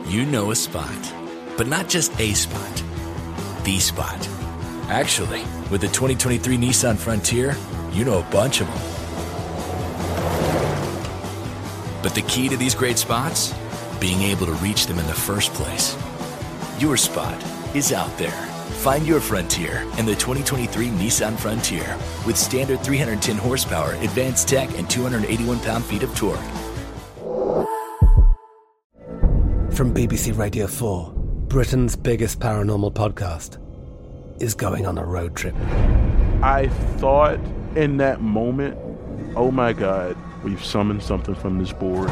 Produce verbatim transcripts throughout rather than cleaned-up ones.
you know a spot, but not just a spot, the spot. Actually, with the twenty twenty-three Nissan Frontier, you know a bunch of them. But the key to these great spots? Being able to reach them in the first place. Your spot is out there. Find your Frontier in the twenty twenty-three Nissan Frontier with standard three hundred ten horsepower, advanced tech, and two hundred eighty-one pound-feet of torque. From B B C Radio four, Britain's biggest paranormal podcast is going on a road trip. I thought in that moment, oh my God, we've summoned something from this board.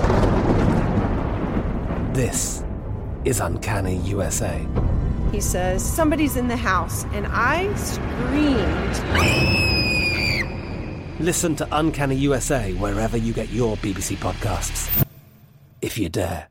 This is Uncanny U S A. He says, somebody's in the house, and I screamed. Listen to Uncanny U S A wherever you get your B B C podcasts, if you dare.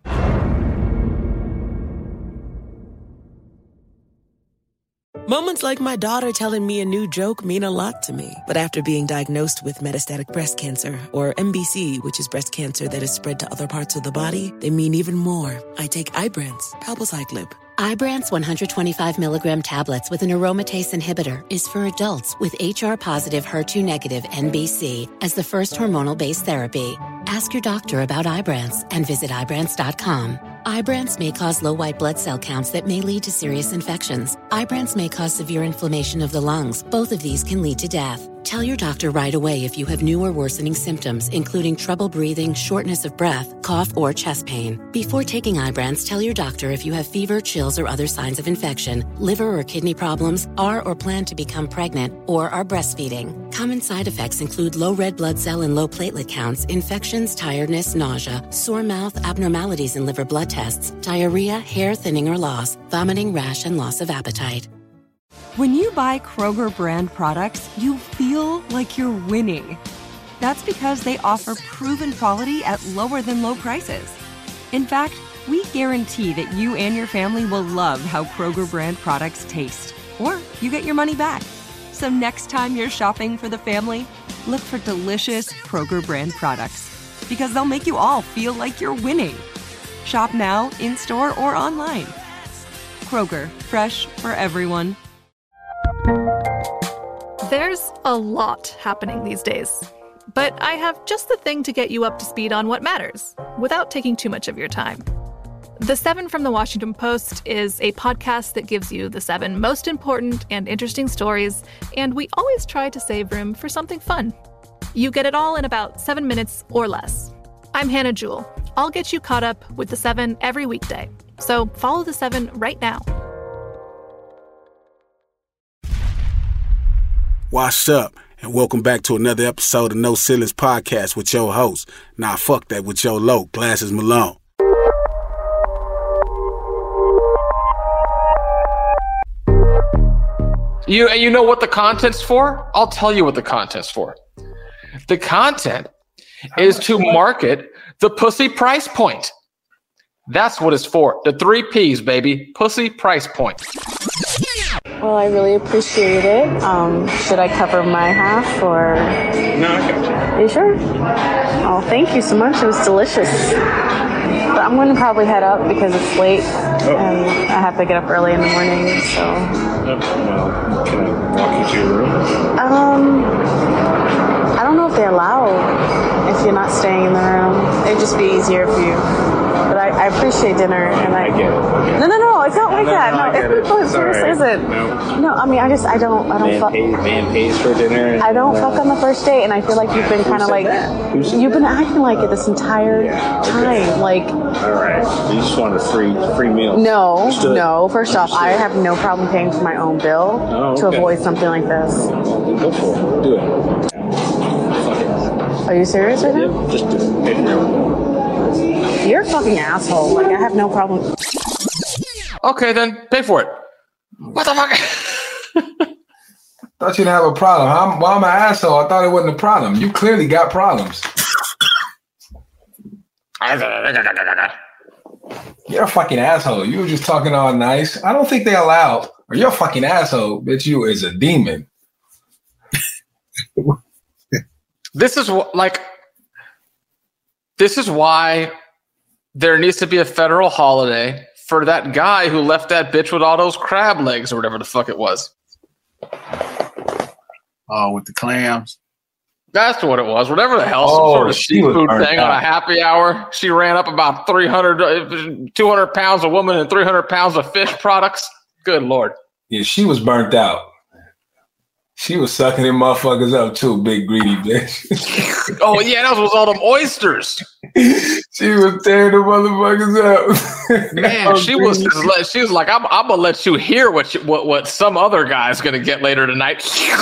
Moments like my daughter telling me a new joke mean a lot to me. But after being diagnosed with metastatic breast cancer, or M B C, which is breast cancer that is spread to other parts of the body, they mean even more. I take Ibrance, palbociclib. Ibrance one hundred twenty-five milligram tablets with an aromatase inhibitor is for adults with H R-positive, H E R two negative M B C as the first hormonal-based therapy. Ask your doctor about Ibrance and visit Ibrance dot com. Ibrance may cause low white blood cell counts that may lead to serious infections. Ibrance may cause severe inflammation of the lungs. Both of these can lead to death. Tell your doctor right away if you have new or worsening symptoms, including trouble breathing, shortness of breath, cough, or chest pain. Before taking Ibrance, tell your doctor if you have fever, chills, or other signs of infection, liver or kidney problems, are or plan to become pregnant, or are breastfeeding. Common side effects include low red blood cell and low platelet counts, infections, tiredness, nausea, sore mouth, abnormalities in liver blood tests, diarrhea, hair thinning or loss, vomiting, rash, and loss of appetite. When you buy Kroger brand products, you feel like you're winning. That's because they offer proven quality at lower than low prices. In fact, we guarantee that you and your family will love how Kroger brand products taste, or you get your money back. So next time you're shopping for the family, look for delicious Kroger brand products, because they'll make you all feel like you're winning. Shop now, in-store, or online. Kroger, fresh for everyone. There's a lot happening these days, but I have just the thing to get you up to speed on what matters, without taking too much of your time. The Seven from the Washington Post is a podcast that gives you the seven most important and interesting stories, and we always try to save room for something fun. You get it all in about seven minutes or less. I'm Hannah Jewell. I'll get you caught up with the Seven every weekday, so follow the Seven right now. Washed up, and welcome back to another episode of No Ceilings Podcast with your host. Nah, fuck that, with your low, Glasses Malone. You and you know what the content's for? I'll tell you what the content's for. The content is to market the pussy price point. That's what it's for. The three P's, baby. Pussy price point. Well, I really appreciate it. Um, should I cover my half or? No, I got you. Are you sure? Oh, thank you so much. It was delicious. But I'm going to probably head up because it's late oh. and I have to get up early in the morning. So. Yep. Well, can I walk you to your room? Um, I don't know if they allow if you're not staying in the room. It'd just be easier for you. But I, I appreciate dinner, and I, I get it. Okay. No, no, no, it's not like no, that. No, no, I get it. it seriously right. isn't. No. no, I mean, I just, I don't, I don't man fuck. Pays, man pays for dinner. I don't fuck on the first date, and I feel like you've been kind of like, you've been acting like it this entire yeah, okay. time, like. All right, you just want a free, free meal. No, Understood. no. First Understood. off, I have no problem paying for my own bill oh, okay. to avoid something like this. Well, go for it. Do it. Fuck it. Are you serious right now? Yep, just do it. Pay for your own bill. You're a fucking asshole. Like, I have no problem. Okay, then pay for it. What the fuck? Thought you didn't have a problem. I'm, well, I'm an asshole. I thought it wasn't a problem. You clearly got problems. You're a fucking asshole. You were just talking all nice. I don't think they allow. Or you're a fucking asshole. Bitch, you is a demon. This is what, like, this is why there needs to be a federal holiday for that guy who left that bitch with all those crab legs or whatever the fuck it was. Oh, with the clams. That's what it was. Whatever the hell, some Oh, sort of she was seafood burnt thing on out. a happy hour. She ran up about three hundred, two hundred pounds of woman and three hundred pounds of fish products. Good Lord. Yeah, she was burnt out. She was sucking them motherfuckers up too, big greedy bitch. Oh, yeah, that was all them oysters. She was tearing the motherfuckers up. Man, she was just, she was like, I'm, I'm going to let you hear what, you, what what some other guy's going to get later tonight.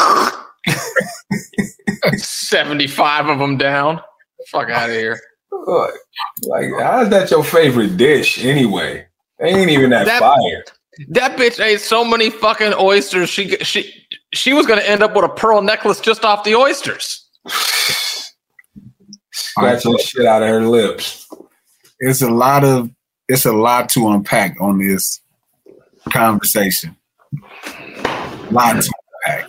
seventy-five of them down. Fuck out of here. Like, how's that your favorite dish anyway? They ain't even that, That- fire. That bitch ate so many fucking oysters. She she she was going to end up with a pearl necklace just off the oysters. Scratching the shit out of her lips. It's a lot of it's a lot to unpack on this conversation. Lot to unpack.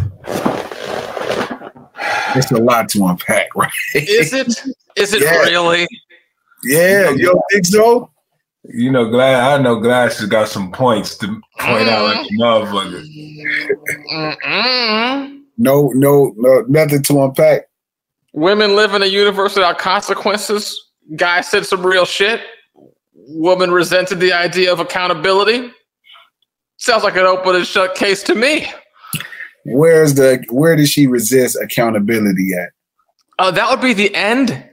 It's a lot to unpack, right? Is it? Is it Yeah. really? Yeah, you don't think so? You know, Glass, I know Glass has got some points to point out at the motherfuckers. Mm-mm. No, no, no, nothing to unpack. Women live in a universe without consequences. Guy said some real shit. Woman resented the idea of accountability. Sounds like an open and shut case to me. Where's the where does she resist accountability at? Uh, that would be the end.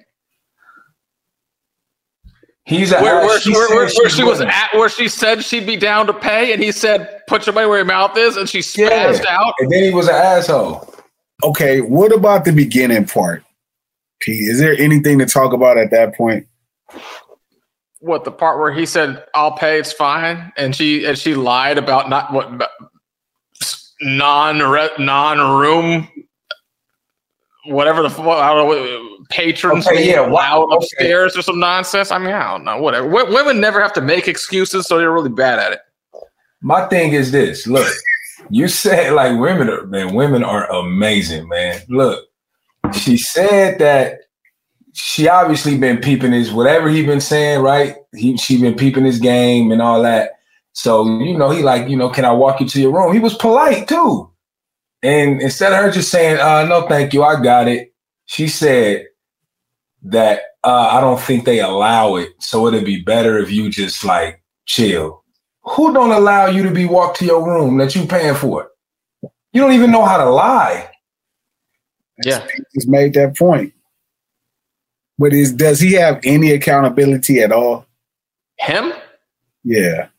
He's a, Where, where, she, where, said where, where she was wouldn't. at, where she said she'd be down to pay, and he said, "Put your money where your mouth is," and she spazzed Yeah. out. And then he was an asshole. Okay, what about the beginning part? Pete, is there anything to talk about at that point? What, the part where he said, "I'll pay, it's fine," and she and she lied about not what non non room, whatever the fuck, I don't know, patrons Okay, being yeah, allowed wow, okay. upstairs or some nonsense. I mean, I don't know, whatever. W- women never have to make excuses, so they're really bad at it. My thing is this. Look, you said like women are, man, women are amazing, man. Look, she said that she obviously been peeping his, whatever he been saying, right? He, she been peeping his game and all that. So, you know, he like, you know, can I walk you to your room? He was polite too. And instead of her just saying, uh, no, thank you, I got it. She said that uh, I don't think they allow it. So it'd be better if you just like chill. Who don't allow you to be walked to your room that you paying for? You don't even know how to lie. Yeah. He just made that point. But is does he have any accountability at all? Him? Yeah.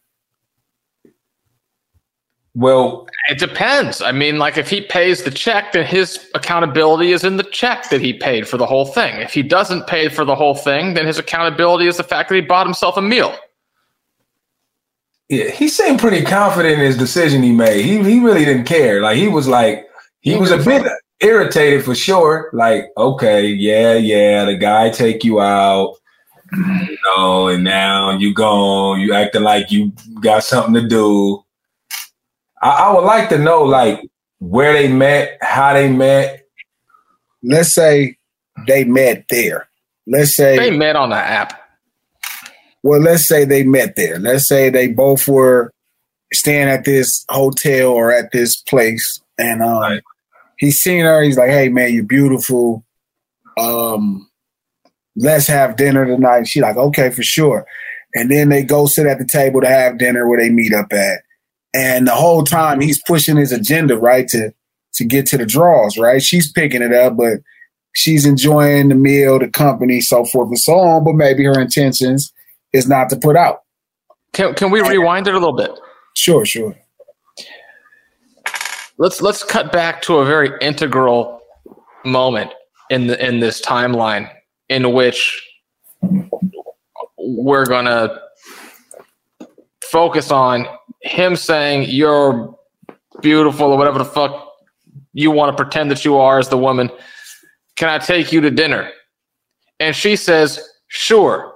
Well, it depends. I mean, like if he pays the check, then his accountability is in the check that he paid for the whole thing. If he doesn't pay for the whole thing, then his accountability is the fact that he bought himself a meal. Yeah, he seemed pretty confident in his decision he made. He he really didn't care. Like he was like he was a bit irritated for sure. Like, okay, yeah, yeah, the guy take you out, you know, and now you gone. You acting like you got something to do. I, I would like to know, like, where they met, how they met. Let's say they met there. Let's say they met on the app. Well, let's say they met there. Let's say they both were staying at this hotel or at this place, and um, right. he's seen her. He's like, "Hey, man, you're beautiful. Um, let's have dinner tonight." She's like, "Okay, for sure." And then they go sit at the table to have dinner where they meet up at. And the whole time he's pushing his agenda, right, to to get to the draws, right? She's picking it up, but she's enjoying the meal, the company, so forth and so on. But maybe her intentions is not to put out. Can can we rewind it a little bit? Sure, sure. Let's let's cut back to a very integral moment in the in this timeline in which we're gonna focus on him saying you're beautiful or whatever the fuck you want to pretend that you are as the woman. Can I take you to dinner? And she says, sure.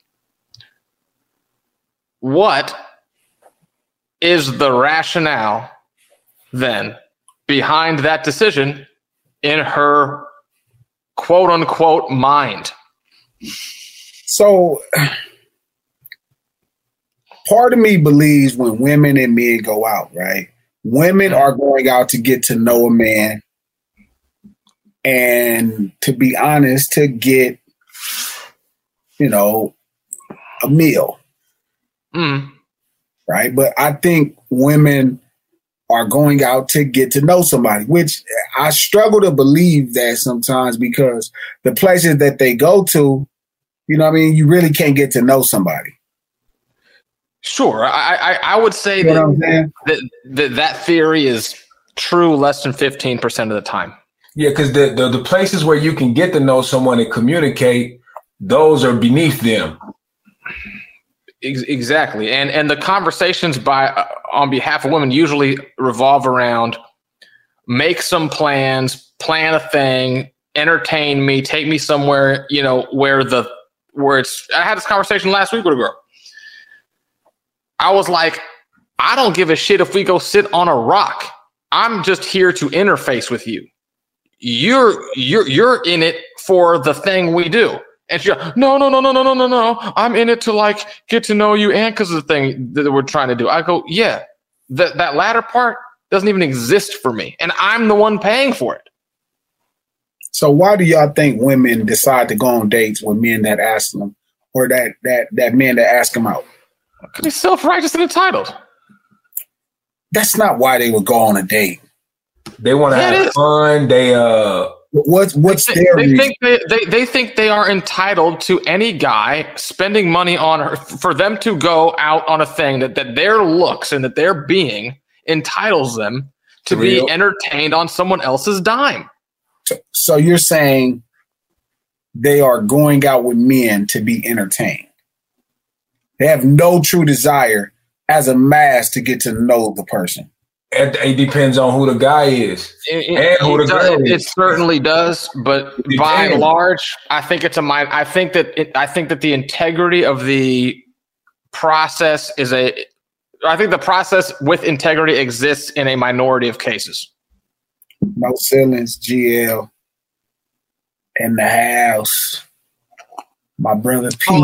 What is the rationale then behind that decision in her quote unquote mind? So part of me believes when women and men go out, right? Women are going out to get to know a man and, to be honest, to get, you know, a meal. Mm. Right? But I think women are going out to get to know somebody, which I struggle to believe that sometimes because the places that they go to, you know what I mean, you really can't get to know somebody. Sure. I I, I would say You that, know what I'm saying? that, that that theory is true less than fifteen percent of the time. Yeah, because the, the the places where you can get to know someone and communicate, those are beneath them. Ex- exactly. And and the conversations by uh, on behalf of women usually revolve around make some plans, plan a thing, entertain me, take me somewhere, you know, where the where it's I had this conversation last week with a girl. I was like, I don't give a shit if we go sit on a rock. I'm just here to interface with you. You're you're you're in it for the thing we do. And she's like, no, no, no, no, no, no, no, no. I'm in it to like get to know you and because of the thing that we're trying to do. I go, yeah, that that latter part doesn't even exist for me. And I'm the one paying for it. So why do y'all think women decide to go on dates with men that ask them or that that that men that ask them out? Because he's self-righteous and entitled. That's not why they would go on a date. They want to Yeah, it have is. fun. They uh, What's what's They, their they reason? think they, they, they think they are entitled to any guy spending money on her for them to go out on a thing that, that their looks and that their being entitles them to Real. be entertained on someone else's dime. So you're saying they are going out with men to be entertained. They have no true desire as a mass to get to know the person. it, it depends on who the guy is It, and who the it, girl it, is. it certainly does, but It by and depends. large, I think it's a mi- I think that it, I think that the integrity of the process is a. I think the process with integrity exists in a minority of cases. No ceilings, G L, in the house. My brother Pete.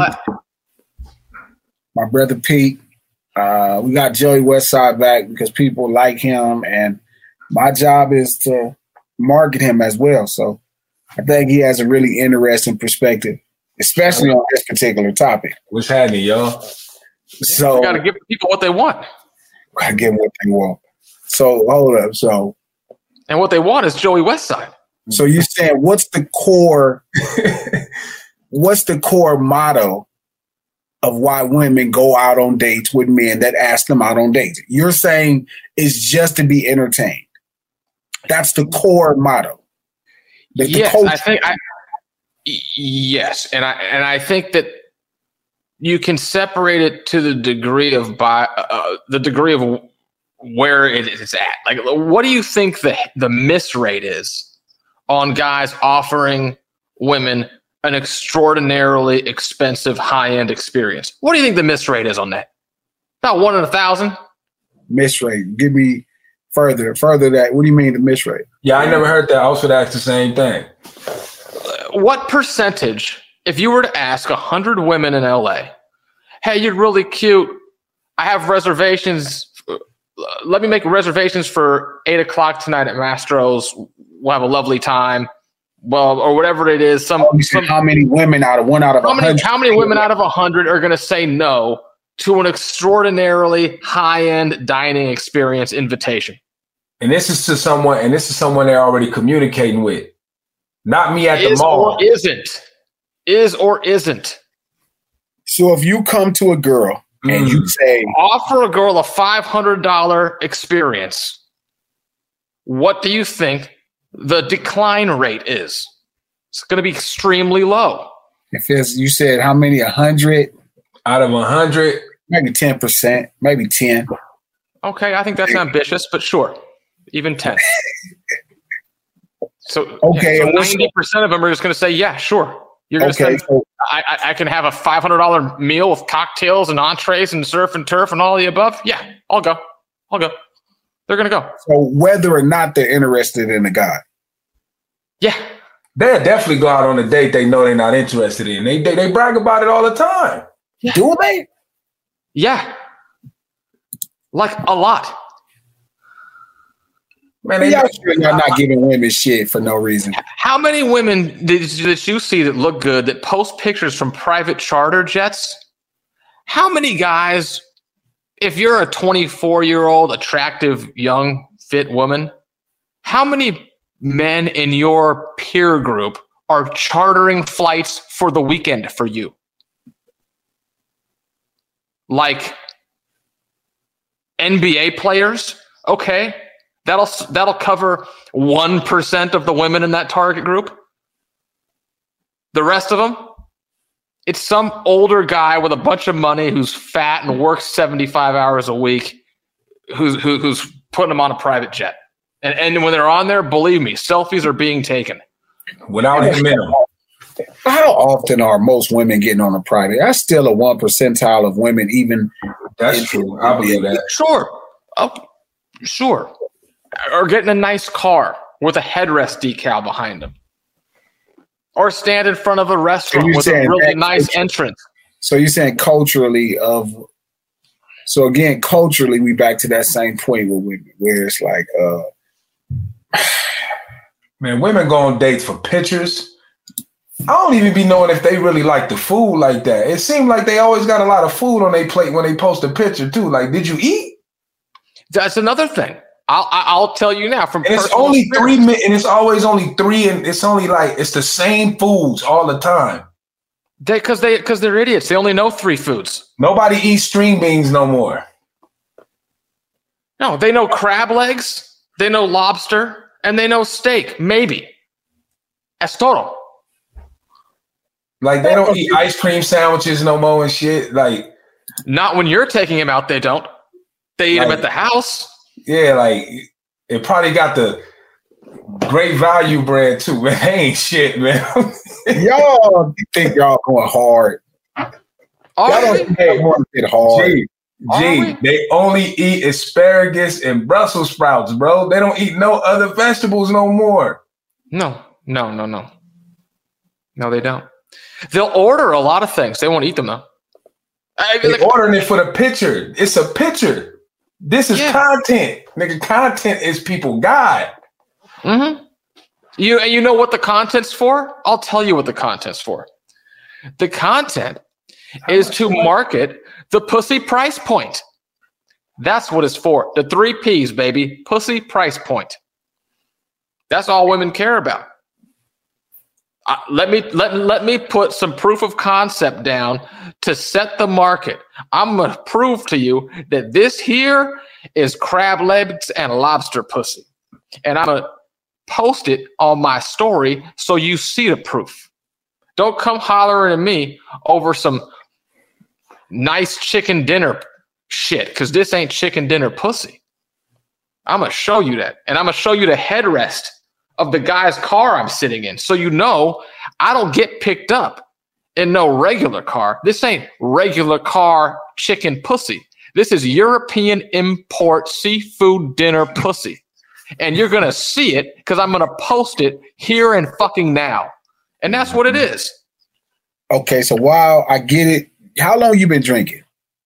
My brother Pete. Uh, we got Joey Westside back because people like him, and my job is to market him as well. So I think he has a really interesting perspective, especially on this particular topic. What's happening, y'all? So You got to give people what they want, gotta give them what they want. So hold up. So and what they want is Joey Westside. so you're saying what's the core? What's the core motto of why women go out on dates with men that ask them out on dates? You're saying it's just to be entertained. That's the core motto. The, the Yes, culture. I think I. y- Yes, and I and I think that you can separate it to the degree of by uh, the degree of where it is at. Like, what do you think the the miss rate is on guys offering women an extraordinarily expensive high end experience? What do you think the miss rate is on that? About one in a thousand. Miss rate. Give me further, further that. What do you mean the miss rate? Yeah, I never heard that. I was going to ask the same thing. What percentage, if you were to ask one hundred women in L A, hey, you're really cute, I have reservations, uh, let me make reservations for eight o'clock tonight at Mastro's, we'll have a lovely time, well, or whatever it is. Some, You said some how many women out of one out of how a many, hundred? how many women out of one hundred are going to say no to an extraordinarily high-end dining experience invitation? And this is to someone, and this is someone they're already communicating with. Not me at the Is mall. or isn't. Is or isn't. So if you come to a girl and you say, Offer a girl a five hundred dollars experience, what do you think the decline rate is? It's going to be extremely low. if it's, you said how many? A hundred? Out of a hundred, Maybe ten percent, maybe ten. Okay, I think that's ambitious, but sure, even ten. So, Okay, yeah, so and what's- ninety percent of them are just going to say, yeah, sure. You're going to Okay, say, so I, I, I can have a five hundred dollars meal with cocktails and entrees and surf and turf and all the above. Yeah, I'll go. I'll go. They're going to go. so whether or not they're interested in the guy. Yeah. they'll definitely go out on a date they know they're not interested in. They, they they brag about it all the time. Do they? Yeah. Like a lot. Man, they y'all sure y'all not giving women shit for no reason. How many women did, did you see that look good that post pictures from private charter jets? How many guys, if you're a twenty-four-year-old, attractive, young, fit woman, how many men in your peer group are chartering flights for the weekend for you? Like N B A players? Okay. That'll that'll cover one percent of the women in that target group. The rest of them, it's some older guy with a bunch of money who's fat and works seventy-five hours a week, who's who, who's putting them on a private jet. And and when they're on there, believe me, selfies are being taken. Without him in them. How often are most women getting on a private? That's still a one percentile of women, even. That's true. I believe that. Sure. Oh, sure. Or getting a nice car with a headrest decal behind them. Or stand in front of a restaurant with a really nice culture. entrance. So you're saying culturally of so again, culturally we back to that same point with women where it's like uh man, women go on dates for pictures. I don't even be knowing if they really like the food like that. It seems like they always got a lot of food on their plate when they post a picture too. Like, did you eat? That's another thing. I'll I'll tell you now from and it's only experience. three minutes, and it's always only three, and it's only like it's the same foods all the time. They because they because they're idiots. They only know three foods. Nobody eats string beans no more. No, they know crab legs, they know lobster, and they know steak. Maybe. Es todo. Like they don't eat ice cream sandwiches no more and shit. Like not when you're taking them out. They don't. They eat like, them at the house. Yeah, like it probably got the great value bread too, man. They ain't shit, man. Y'all think y'all going hard. Are y'all don't think want to get hard. G, G they only eat asparagus and Brussels sprouts, bro. They don't eat no other vegetables no more. No, no, no, no. No, they don't. They'll order a lot of things. They won't eat them though. I mean, They're like, ordering it for the picture. It's a picture. This is yeah. content, nigga. Content is people God. Mm-hmm. You and you know what the content's for? I'll tell you what the content's for. The content is to market the pussy price point. That's what it's for. The three P's, baby. Pussy price point. That's all women care about. Uh, let me let, let me put some proof of concept down to set the market. I'm going to prove to you that this here is crab legs and lobster pussy. And I'm going to post it on my story so you see the proof. Don't come hollering at me over some nice chicken dinner shit because this ain't chicken dinner pussy. I'm going to show you that. And I'm going to show you the headrest of the guy's car I'm sitting in. So you know I don't get picked up in no regular car. This ain't regular car chicken pussy. This is European import seafood dinner pussy. And you're going to see it because I'm going to post it here and fucking now. And that's what it is. Okay, so while I get it, how long you been drinking?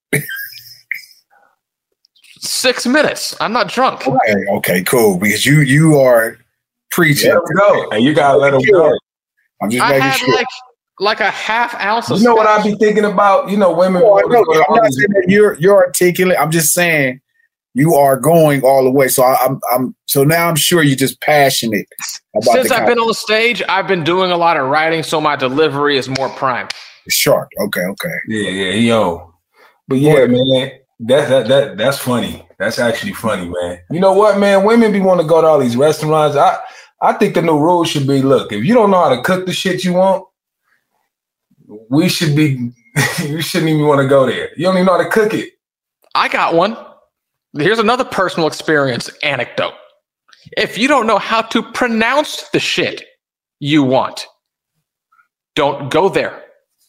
Six minutes. I'm not drunk. Okay, okay, cool. Because you you are preaching. Let him go. And you gotta let him go. I'm just I making had sure. like like a half ounce of You know what I scotch. be thinking about? You know, women. No, I know. I'm not saying that you're you're articulate. I'm just saying you are going all the way. So I, I'm I'm so now I'm sure you're just passionate about Since the I've been on the stage, I've been doing a lot of writing, so my delivery is more prime. Sharp. Okay, okay. Yeah, yeah, yo. But yeah, man, that that that that's funny. That's actually funny, man. You know what, man? Women be want to go to all these restaurants. I I think the new rule should be: look, if you don't know how to cook the shit you want, we should be. You shouldn't even want to go there. You don't even know how to cook it. I got one. Here's another personal experience anecdote. If you don't know how to pronounce the shit you want, don't go there.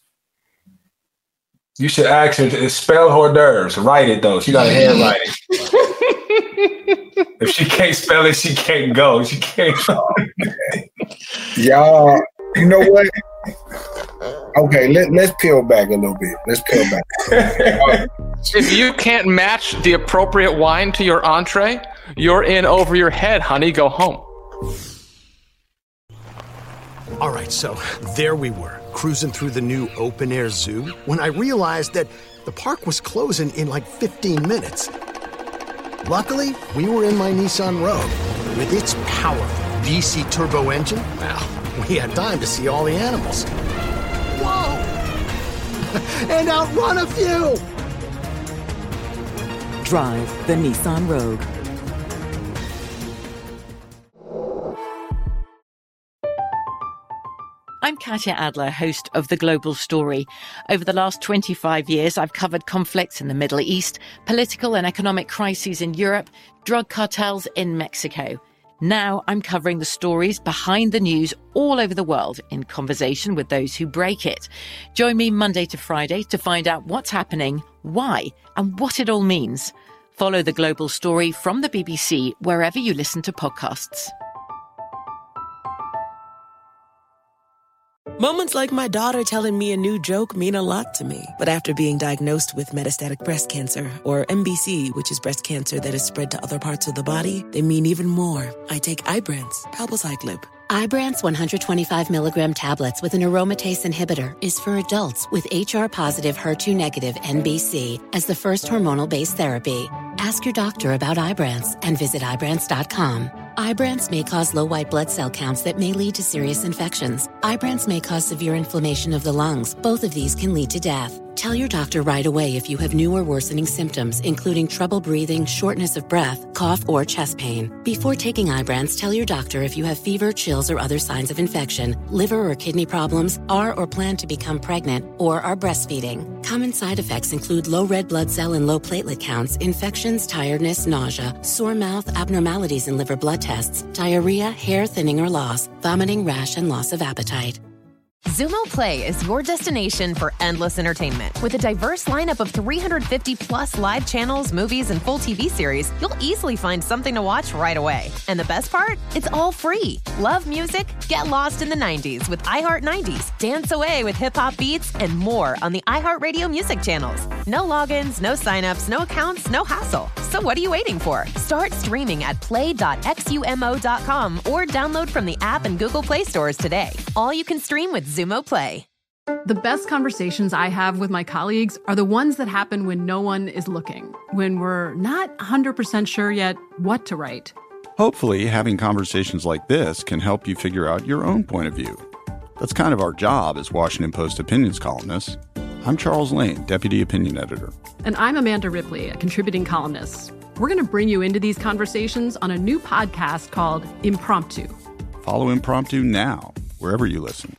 You should ask her to spell hors d'oeuvres. Write it though. She got a handwrite it. If she can't spell it, she can't go. She can't go. Y'all, you know what? Okay, let, let's peel back a little bit. Let's peel back. If you can't match the appropriate wine to your entree, you're in over your head, honey. Go home. All right, so there we were, cruising through the new open-air zoo, when I realized that the park was closing in like fifteen minutes. Luckily, we were in my Nissan Rogue. With its powerful V C turbo engine, well, we had time to see all the animals. Whoa! And outrun a few! Drive the Nissan Rogue. I'm Katya Adler, host of The Global Story. Over the last twenty-five years, I've covered conflicts in the Middle East, political and economic crises in Europe, drug cartels in Mexico. Now I'm covering the stories behind the news all over the world in conversation with those who break it. Join me Monday to Friday to find out what's happening, why, and what it all means. Follow The Global Story from the B B C wherever you listen to podcasts. Moments like my daughter telling me a new joke mean a lot to me. But after being diagnosed with metastatic breast cancer, or M B C, which is breast cancer that is spread to other parts of the body, they mean even more. I take Ibrance, palbociclib. Ibrance one hundred twenty-five milligram tablets with an aromatase inhibitor is for adults with H R-positive, H E R two negative M B C as the first hormonal-based therapy. Ask your doctor about Ibrance and visit Ibrance dot com. Ibrance may cause low white blood cell counts that may lead to serious infections. Ibrance may cause severe inflammation of the lungs. Both of these can lead to death. Tell your doctor right away if you have new or worsening symptoms, including trouble breathing, shortness of breath, cough, or chest pain. Before taking Ibrance, tell your doctor if you have fever, chills, or other signs of infection, liver or kidney problems, are or plan to become pregnant, or are breastfeeding. Common side effects include low red blood cell and low platelet counts, infections, tiredness, nausea, sore mouth, abnormalities in liver blood tests, diarrhea, hair thinning or loss, vomiting, rash, and loss of appetite. Xumo Play is your destination for endless entertainment. With a diverse lineup of three hundred fifty plus live channels, movies, and full T V series, you'll easily find something to watch right away. And the best part? It's all free. Love music? Get lost in the nineties with iHeart nineties. Dance away with hip-hop beats and more on the iHeartRadio music channels. No logins, no signups, no accounts, no hassle. So what are you waiting for? Start streaming at play dot xumo dot com or download from the app and Google Play stores today. All you can stream with Xumo Play. The best conversations I have with my colleagues are the ones that happen when no one is looking, when we're not one hundred percent sure yet what to write. Hopefully, having conversations like this can help you figure out your own point of view. That's kind of our job as Washington Post opinions columnists. I'm Charles Lane, Deputy Opinion Editor. And I'm Amanda Ripley, a contributing columnist. We're going to bring you into these conversations on a new podcast called Impromptu. Follow Impromptu now, wherever you listen.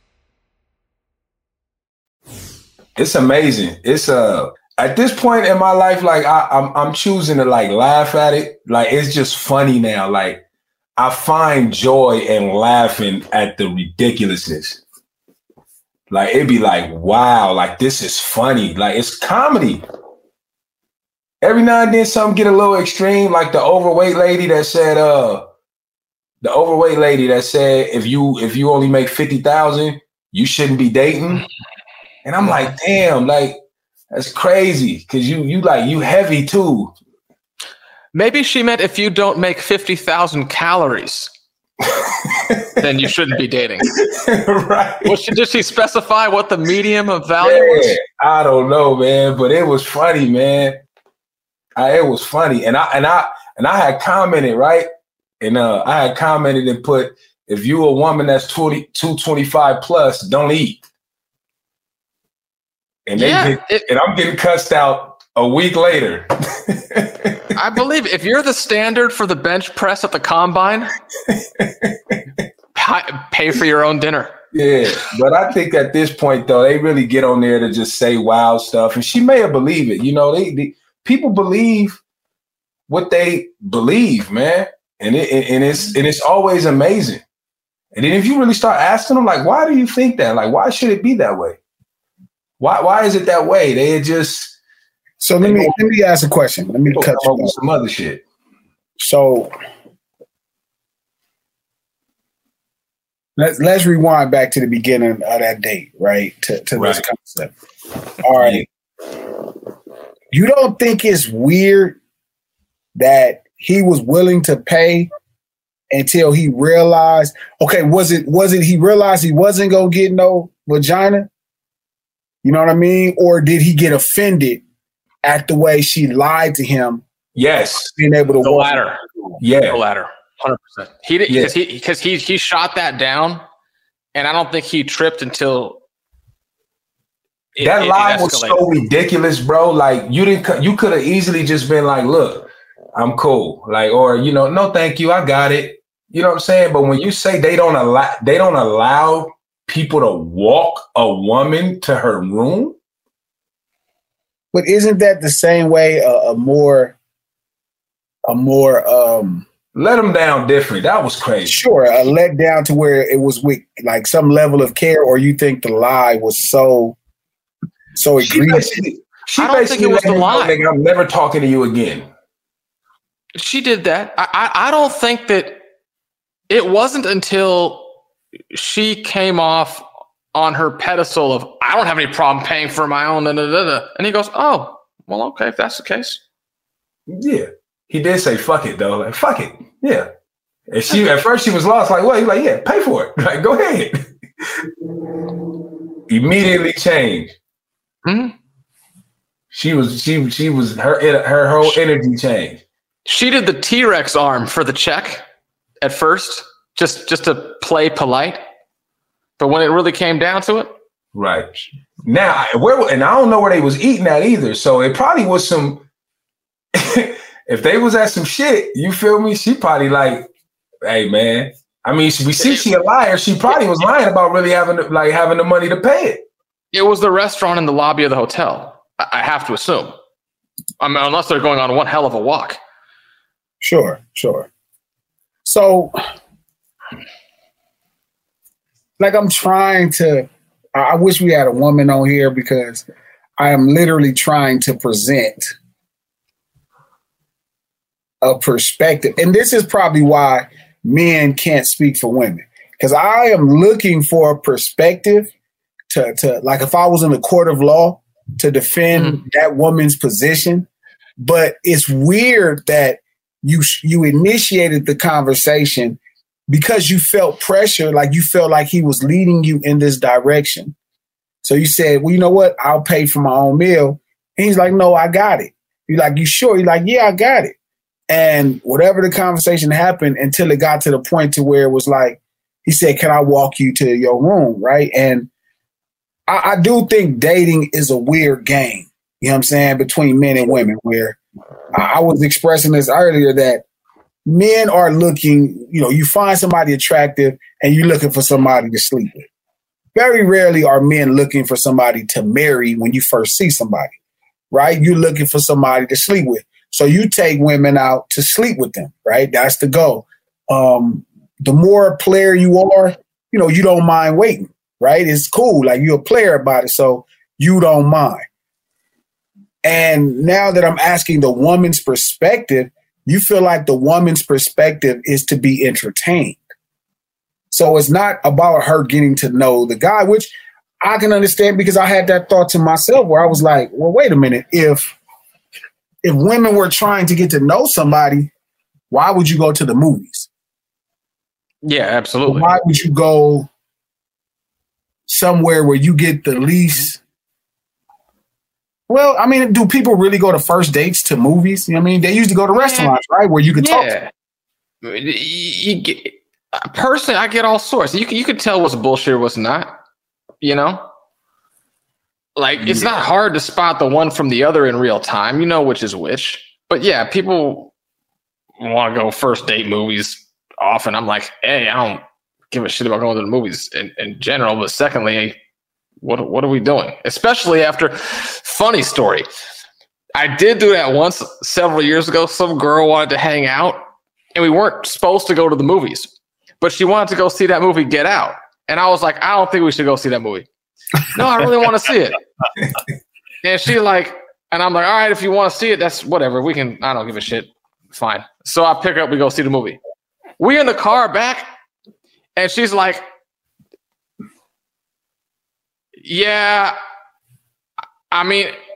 It's amazing. It's uh at this point in my life, like I, I'm I'm choosing to like laugh at it. Like it's just funny now. Like I find joy in laughing at the ridiculousness. Like it'd be like, wow, like this is funny. Like it's comedy. Every now and then something get a little extreme, like the overweight lady that said, uh, the overweight lady that said if you if you only make fifty thousand, you shouldn't be dating. And I'm like, damn, like that's crazy because you you like you heavy too. Maybe she meant if you don't make fifty thousand calories, then you shouldn't be dating. Right. Well, she, did she specify what the medium of value yeah, was? I don't know, man, but it was funny, man. I, it was funny, and I and I and I had commented, right, and uh, I had commented and put, if you a woman that's twenty, two twenty-five plus, don't eat. And they yeah, get, it, and I'm getting cussed out a week later. I believe if you're the standard for the bench press at the combine, pay for your own dinner. Yeah, but I think at this point though, they really get on there to just say wild stuff, and she may have believed it. You know, they, they people believe what they believe, man, and it and it's and it's always amazing. And then if you really start asking them, like, why do you think that? Like, why should it be that way? Why why is it that way? They just so let me let me ask a question. Let me cut you off some other shit. So let's let's rewind back to the beginning of that date, right? To to right. this concept. All right. you don't think it's weird that he was willing to pay until he realized, okay, was it was it he realized he wasn't gonna get no vagina? You know what I mean? Or did he get offended at the way she lied to him? Yes. Being able to the walk latter. Yeah. The latter. one hundred percent. He did Yeah. because he because he he shot that down, and I don't think he tripped until it, that it, lie it was escalated. so ridiculous, bro. Like you didn't, co- you could have easily just been like, "Look, I'm cool," like, or you know, "No, thank you, I got it." You know what I'm saying? But when you say they don't allow, they don't allow people to walk a woman to her room. But isn't that the same way a, a more, a more, um, let them down different? That was crazy. Sure, a let down to where it was with like some level of care, or you think the lie was so, so She egregious? basically, she I don't think basically it was let the him know, lie. "Nigga, I'm never talking to you again." She did that. I, I I don't think that it wasn't until she came off on her pedestal of I don't have any problem paying for my own, da, da, da, da. And he goes, "Oh, well, okay, if that's the case." Yeah, he did say "fuck it" though. Like "fuck it," yeah. And she at first she was lost. Like what? He's like, "Yeah, pay for it. Like go ahead." Immediately changed. Mm-hmm. She was she she was her her whole energy changed. She did the T-Rex arm for the check at first, just just to play polite. But when it really came down to it, right now, where and I don't know where they was eating at either. So it probably was some. If they was at some shit, you feel me? She probably like, hey man. I mean, we see she a liar. She probably was lying about really having the, like having the money to pay it. it was the restaurant in the lobby of the hotel. I, I have to assume. I mean, unless they're going on one hell of a walk. Sure, sure. So, like, I'm trying to, I wish we had a woman on here because I am literally trying to present a perspective. And this is probably why men can't speak for women. Because I am looking for a perspective to, to, like, if I was in a court of law to defend mm-hmm. that woman's position. But it's weird that you you initiated the conversation because you felt pressure, like you felt like he was leading you in this direction. So you said, well, you know what? I'll pay for my own meal. And he's like, no, I got it. You're like, you sure? You're like, yeah, I got it. And whatever the conversation happened until it got to the point to where it was like, he said, can I walk you to your room? Right. And I, I do think dating is a weird game, you know what I'm saying, between men and women, where I, I was expressing this earlier that men are looking, you know, you find somebody attractive and you're looking for somebody to sleep with. Very rarely are men looking for somebody to marry when you first see somebody, right? You're looking for somebody to sleep with. So you take women out to sleep with them, right? That's the goal. Um, the more a player you are, you know, you don't mind waiting, right? It's cool. Like, you're a player about it, so you don't mind. And now that I'm asking the woman's perspective, you feel like the woman's perspective is to be entertained. So it's not about her getting to know the guy, which I can understand, because I had that thought to myself where I was like, well, wait a minute. If if women were trying to get to know somebody, why would you go to the movies? Yeah, absolutely. Why would you go somewhere where you get the least? Well, I mean, do people really go to first dates to movies? You know what I mean? They usually go to restaurants, right? Where you can talk to them. You, you get, personally, I get all sorts. You can, you can tell what's bullshit or what's not, you know? Like, it's not hard to spot the one from the other in real time. You know which is which. But yeah, people want to go first date movies often. I'm like, hey, I don't give a shit about going to the movies in, in general. But secondly, what what are we doing? Especially after, funny story. I did do that once several years ago. Some girl wanted to hang out, and we weren't supposed to go to the movies. But she wanted to go see that movie, Get Out. And I was like, I don't think we should go see that movie. No, I really want to see it. And she like, and I'm like, all right, if you want to see it, that's whatever. We can, I don't give a shit. Fine. So I pick her up, we go see the movie. We're in the car back, and she's like, yeah, I mean,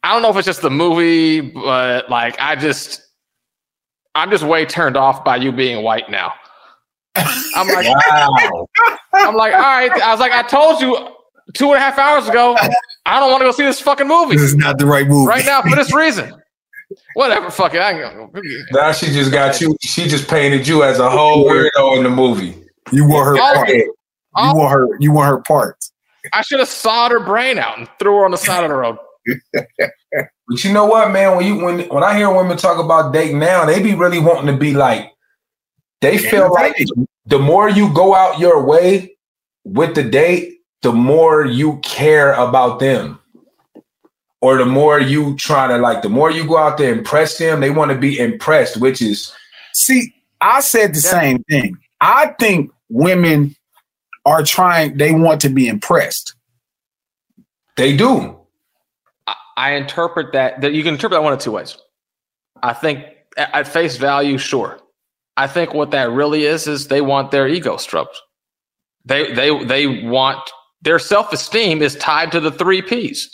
I don't know if it's just the movie, but like I just, I'm just way turned off by you being white now. I'm like, wow. I'm like, all right. I was like, I told you two and a half hours ago, I don't want to go see this fucking movie. This is not the right movie right now for this reason. Whatever, fuck it. I can go. Now she just got you. She just painted you as a whole weirdo in the movie. You want her All part. of it. You All- want her. You want her parts. I should have sawed her brain out and threw her on the side of the road. But you know what, man? When you when when I hear women talk about dating now, they be really wanting to be like, they feel like the more you go out your way with the date, the more you care about them. Or the more you try to like, the more you go out there and impress them, they want to be impressed, which is. See, I said the yeah. same thing. I think women are trying, they want to be impressed. They do. I, I interpret that, that you can interpret that one of two ways. I think at, at face value, sure. I think what that really is, is they want their ego stroked. They, they, they want, their self-esteem is tied to the three Ps.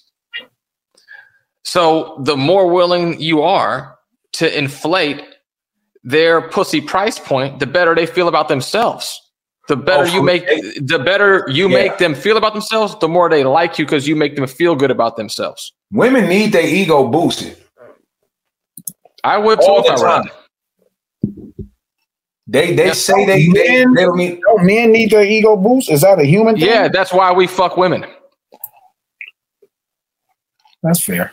So the more willing you are to inflate their pussy price point, the better they feel about themselves. The better oh, you make, the better you yeah. make them feel about themselves, the more they like you because you make them feel good about themselves. Women need their ego boosted. I would too if I were them. They they yeah. say they, men, they, they don't need. Don't men need their ego boost? Is that a human thing? Yeah, that's why we fuck women. That's fair.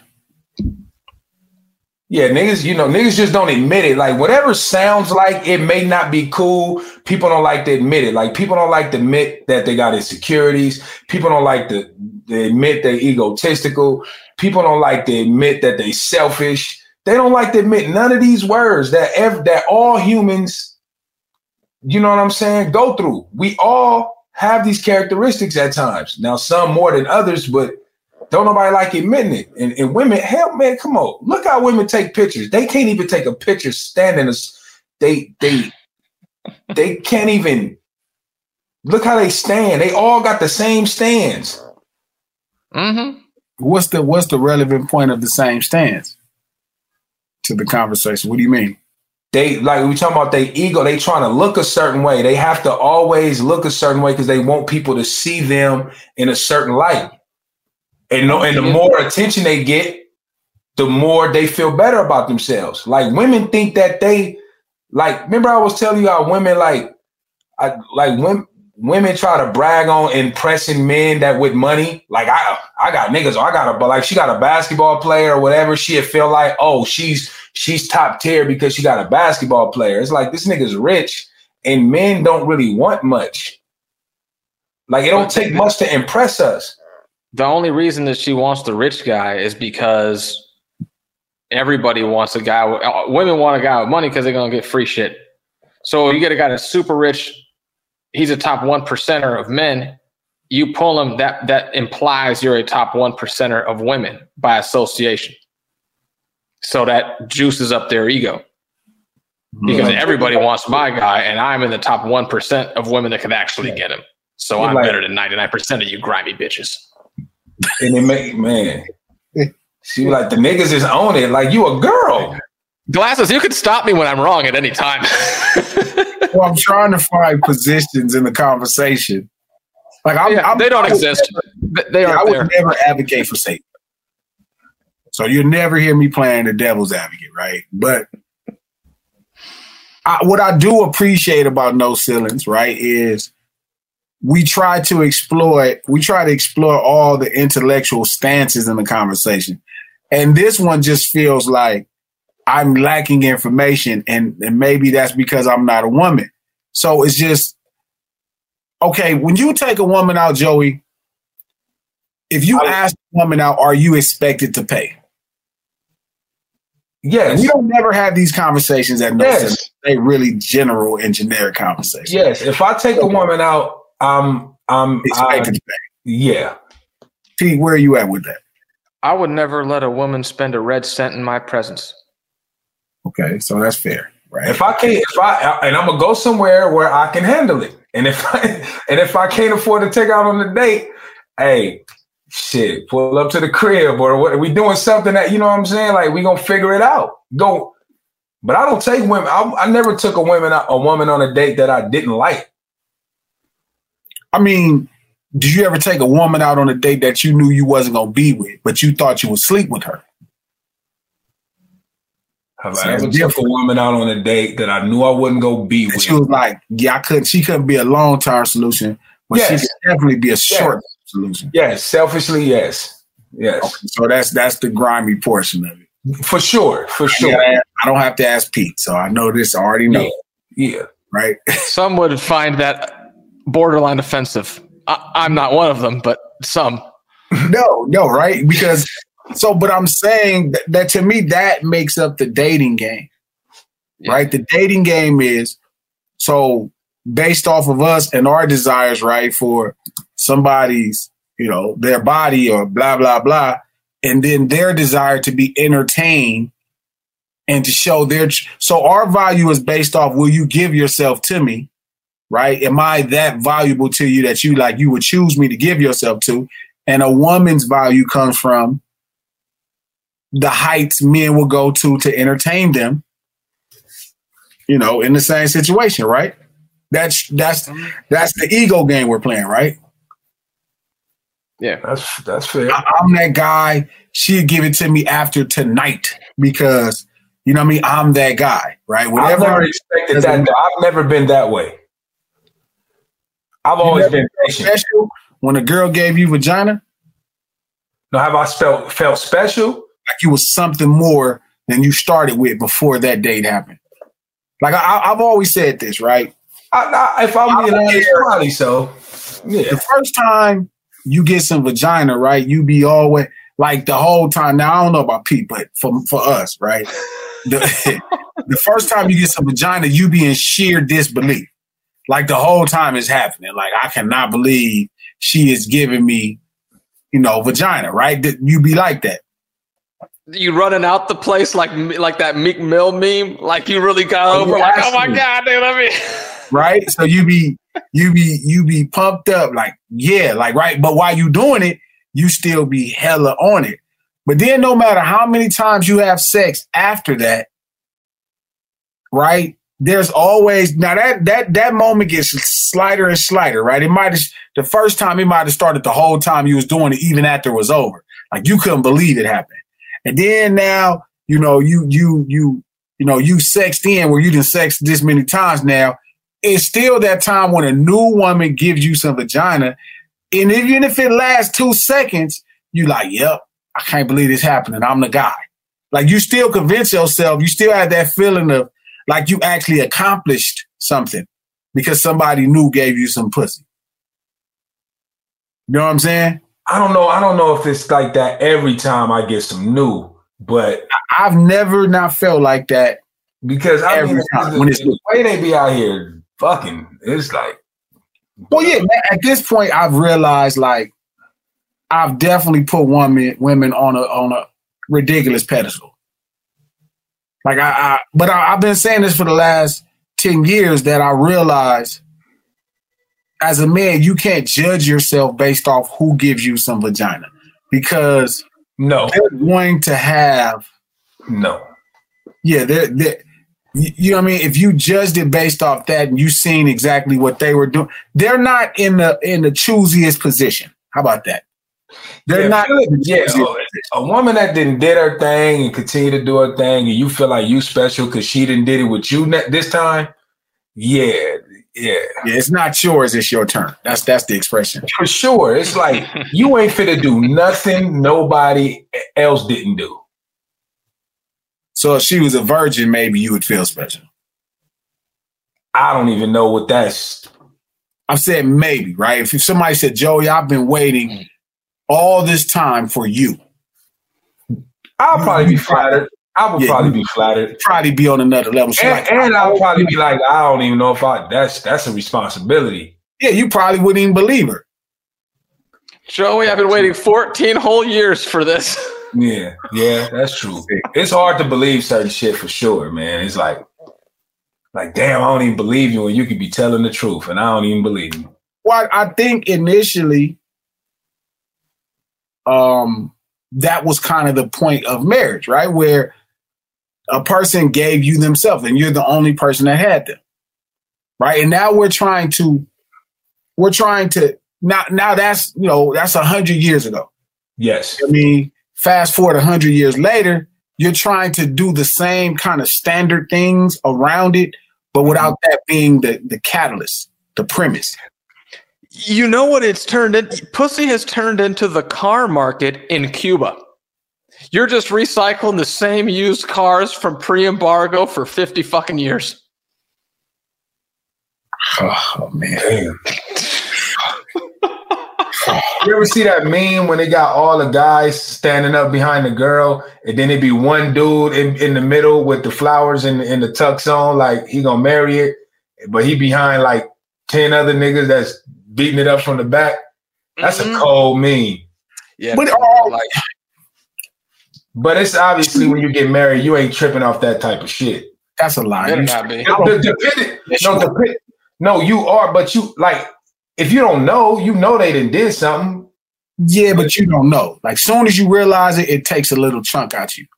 Yeah, niggas, you know, niggas just don't admit it. Like, whatever sounds like it may not be cool, people don't like to admit it. Like, people don't like to admit that they got insecurities. People don't like to, to admit they're egotistical. People don't like to admit that they're selfish. They don't like to admit none of these words that ev- that all humans, you know what I'm saying, go through. We all have these characteristics at times. Now, some more than others, but don't nobody like admitting it. And, and women, hell, man, come on. Look how women take pictures. They can't even take a picture standing. As, they they they can't even look how they stand. They all got the same stands. Mm-hmm. What's the what's the relevant point of the same stance to the conversation? What do you mean? They like we talking about their ego. They trying to look a certain way. They have to always look a certain way because they want people to see them in a certain light. And, no, and the more attention they get, the more they feel better about themselves. Like women think that they, like, remember I was telling you how women like, I, like when women try to brag on impressing men that with money. Like I, I got niggas, or I got a, but like she got a basketball player or whatever. She'd feel like, oh, she's she's top tier because she got a basketball player. It's like this nigga's rich, and men don't really want much. Like it don't take much to impress us. The only reason that she wants the rich guy is because everybody wants a guy. With, uh, women want a guy with money because they're gonna get free shit. So you get a guy that's super rich. He's a top one percenter of men. You pull him. That that implies you're a top one percenter of women by association. So that juices up their ego because mm-hmm. everybody wants my guy, and I'm in the top one percent of women that could actually get him. So You're I'm like, better than ninety-nine percent of you grimy bitches. And it make man, she like the niggas is on it. Like you a girl. Glasses, you can stop me when I'm wrong at any time. Well, I'm trying to find positions in the conversation. Like I'm, yeah, I'm they don't I exist. Never, they yeah, are. I would there. never advocate for Satan. So you'll never hear me playing the devil's advocate, right? But I, what I do appreciate about No Ceilings, right, is we try to explore, we try to explore all the intellectual stances in the conversation. And this one just feels like I'm lacking information, and, and maybe that's because I'm not a woman. So it's just, okay, when you take a woman out, Joey, if you ask a woman out, are you expected to pay? Yes. We don't never have these conversations at No yes. Ceilings. They really general and generic conversations. Yes. If I take a woman out, um, I'm expected to pay. Yeah. Pete, where are you at with that? I would never let a woman spend a red cent in my presence. Okay, so that's fair, right? If I can't, if I and I'm gonna go somewhere where I can handle it, and if I and if I can't afford to take out on the date, hey, shit, pull up to the crib or what? Are we doing something that, you know what I'm saying? Like, we gonna figure it out. Go. But I don't take women. I, I never took a woman, a woman on a date that I didn't like. I mean, did you ever take a woman out on a date that you knew you wasn't gonna be with, but you thought you would sleep with her? Have I ever took a woman out on a date that I knew I wouldn't go be with? She was like, yeah, I couldn't. She couldn't be a long term solution, but yes. she could definitely be a short yes. solution. Yes, selfishly, yes, yes. Okay, so that's that's the grimy portion of it, for sure, for sure. I, I don't have to ask Pete, so I know this. I already know. Yeah, yeah. Right. Some would find that borderline offensive. I, I'm not one of them, but some. No, no, right? Because. So, but I'm saying that, that to me, that makes up the dating game, yeah. right? The dating game is so based off of us and our desires, right? For somebody's, you know, their body or blah, blah, blah. And then their desire to be entertained and to show their, so our value is based off, will you give yourself to me? Right? Am I that valuable to you that you like, you would choose me to give yourself to? And a woman's value comes from the heights men will go to to entertain them, you know, in the same situation, right? That's that's that's the ego game we're playing, right? Yeah, that's that's fair. I, I'm that guy. She'd give it to me after tonight because, you know what I mean? I'm that guy, right? Whatever. I've never expected that. I've never been that way. I've you always been patient. Special when a girl gave you vagina? No, have I felt felt special? Like you was something more than you started with before that date happened. Like I, I've always said this, right? I, I, if I'm being honest, probably so. Yeah. The first time you get some vagina, right? You be always like the whole time. Now I don't know about Pete, but for for us, right? The, the first time you get some vagina, you be in sheer disbelief. Like the whole time it's happening. Like I cannot believe she is giving me, you know, vagina, right? You be like that. You running out the place like like that Meek Mill meme, like you really got over, like, oh my God, dude, let me. Right, so you be you be you be pumped up, like yeah, like right. But while you doing it, you still be hella on it. But then, no matter how many times you have sex after that, right? There's always now that that that moment gets slighter and slighter, right? It might have the first time it might have started the whole time you was doing it, even after it was over. Like you couldn't believe it happened. And then now, you know, you, you, you, you know, you sexed in where you done sexed this many times now. It's still that time when a new woman gives you some vagina. And even if it lasts two seconds, you like, yep, I can't believe this happening. I'm the guy. Like you still convince yourself, you still have that feeling of like you actually accomplished something because somebody new gave you some pussy. You know what I'm saying? I don't know. I don't know if it's like that every time I get some new, but I've never not felt like that because I every mean, time the, when it's the way they be out here fucking, it's like. Well, yeah. At this point, I've realized like I've definitely put women women on a on a ridiculous pedestal. Like I, I but I, I've been saying this for the last ten years that I realize. As a man, you can't judge yourself based off who gives you some vagina because no, they're going to have no. Yeah, they're, they're, you know what I mean? If you judged it based off that and you seen exactly what they were doing, they're not in the in the choosiest position. How about that? They're yeah, not. Like, yeah, a woman that didn't did her thing and continue to do her thing, and you feel like you special because she didn't did it with you this time. Yeah. Yeah. Yeah, it's not yours, it's your turn. That's that's the expression. For sure. It's like you ain't fit to do nothing nobody else didn't do. So if she was a virgin, maybe you would feel special. I don't even know what that's. I've said maybe, right? If somebody said, Joey, I've been waiting all this time for you. I'll you, probably be flattered. I would yeah, probably be flattered. Probably be on another level. And, like, and I'll probably be like, I don't even know if I that's that's a responsibility. Yeah, you probably wouldn't even believe her. Joey, I've been waiting fourteen whole years for this. Yeah, yeah, that's true. It's hard to believe certain shit for sure, man. It's like, like, damn, I don't even believe you when you could be telling the truth, and I don't even believe you. Well, I think initially um, that was kind of the point of marriage, right? Where a person gave you themselves and you're the only person that had them, right? And now we're trying to, we're trying to, now, now that's, you know, that's a hundred years ago. Yes. I mean, fast forward a hundred years later, you're trying to do the same kind of standard things around it, but without that being the, the catalyst, the premise. You know what it's turned into? Pussy has turned into the car market in Cuba. You're just recycling the same used cars from pre-embargo for fifty fucking years. Oh, man. You ever see that meme when they got all the guys standing up behind the girl and then it be one dude in, in the middle with the flowers in, in the tux on, like he gonna marry it, but he behind like ten other niggas that's beating it up from the back? That's mm-hmm. a cold meme. Yeah, but, uh, like, but it's obviously when you get married, you ain't tripping off that type of shit. That's a lie. Better not be. No, dependent, no, depend, no, you are, but you like if you don't know, you know they done did something. Yeah, but you don't know. Like soon as you realize it, it takes a little chunk out you.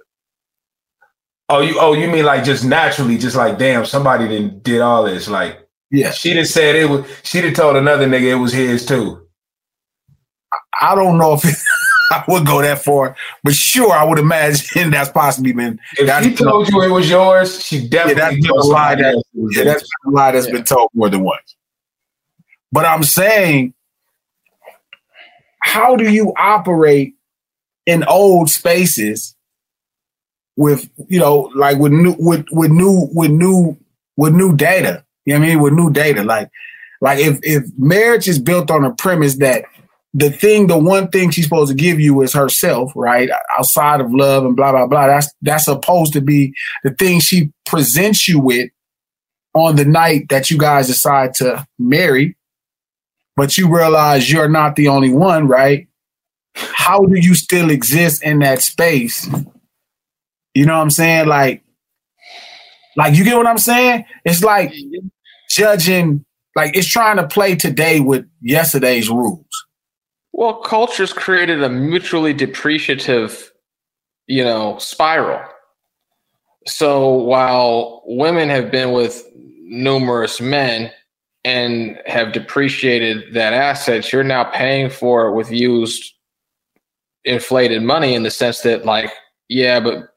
Oh, you oh you mean like just naturally, just like damn, somebody didn't did all this. Like yeah, she done said it was. She done told another nigga it was his too. I don't know if it, I would go that far, but sure, I would imagine that's possibly been. If she told you it was yours, she definitely yeah, that's a lie. That, yeah, that's a lie that's yeah. been told more than once. But I'm saying, how do you operate in old spaces with, you know, like with new, with, with new, with new, with new data? You know what I mean? With new data, like, like if, if marriage is built on a premise that the thing, the one thing she's supposed to give you is herself, right? Outside of love and blah, blah, blah. That's, that's supposed to be the thing she presents you with on the night that you guys decide to marry. But you realize you're not the only one, right? How do you still exist in that space? You know what I'm saying? Like, like you get what I'm saying? It's like judging, like it's trying to play today with yesterday's rules. Well, culture's created a mutually depreciative, you know, spiral. So while women have been with numerous men and have depreciated that asset, you're now paying for it with used inflated money in the sense that like, yeah, but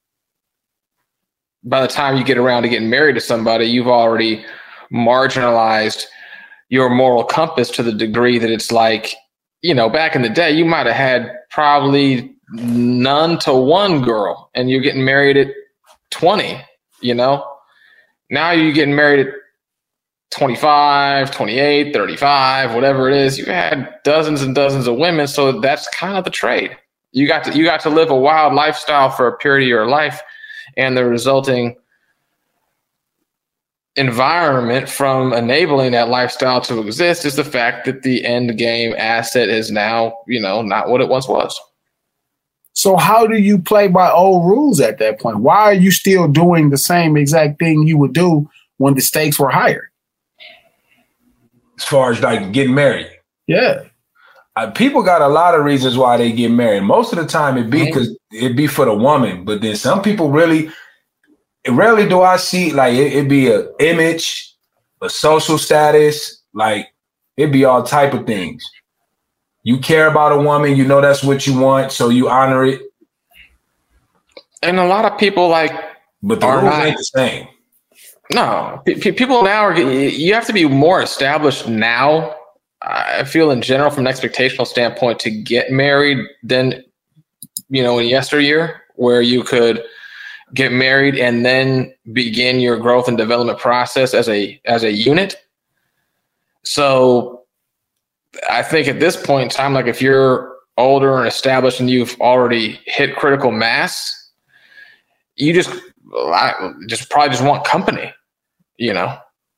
by the time you get around to getting married to somebody, you've already marginalized your moral compass to the degree that it's like, you know, back in the day, you might have had probably none to one girl and you're getting married at twenty, you know? Now you're getting married at twenty-five, twenty-eight, thirty-five, whatever it is. You've had dozens and dozens of women, so that's kind of the trade. You got to you got to live a wild lifestyle for a period of your life, and the resulting environment from enabling that lifestyle to exist is the fact that the end game asset is now, you know, not what it once was. So how do you play by old rules at that point? Why are you still doing the same exact thing you would do when the stakes were higher? As far as like getting married. Yeah. Uh, people got a lot of reasons why they get married. Most of the time it be because it be for the woman, but then some people really, rarely do I see like it, it be a image, a social status, like it be all type of things. You care about a woman, you know that's what you want, so you honor it. And a lot of people like, but the rules ain't the same. No, p- people now are. You have to be more established now. I feel in general, from an expectational standpoint, to get married than you know in yesteryear, where you could get married and then begin your growth and development process as a as a unit. So I think at this point in time, like if you're older and established and you've already hit critical mass, you just I just probably just want company, you know?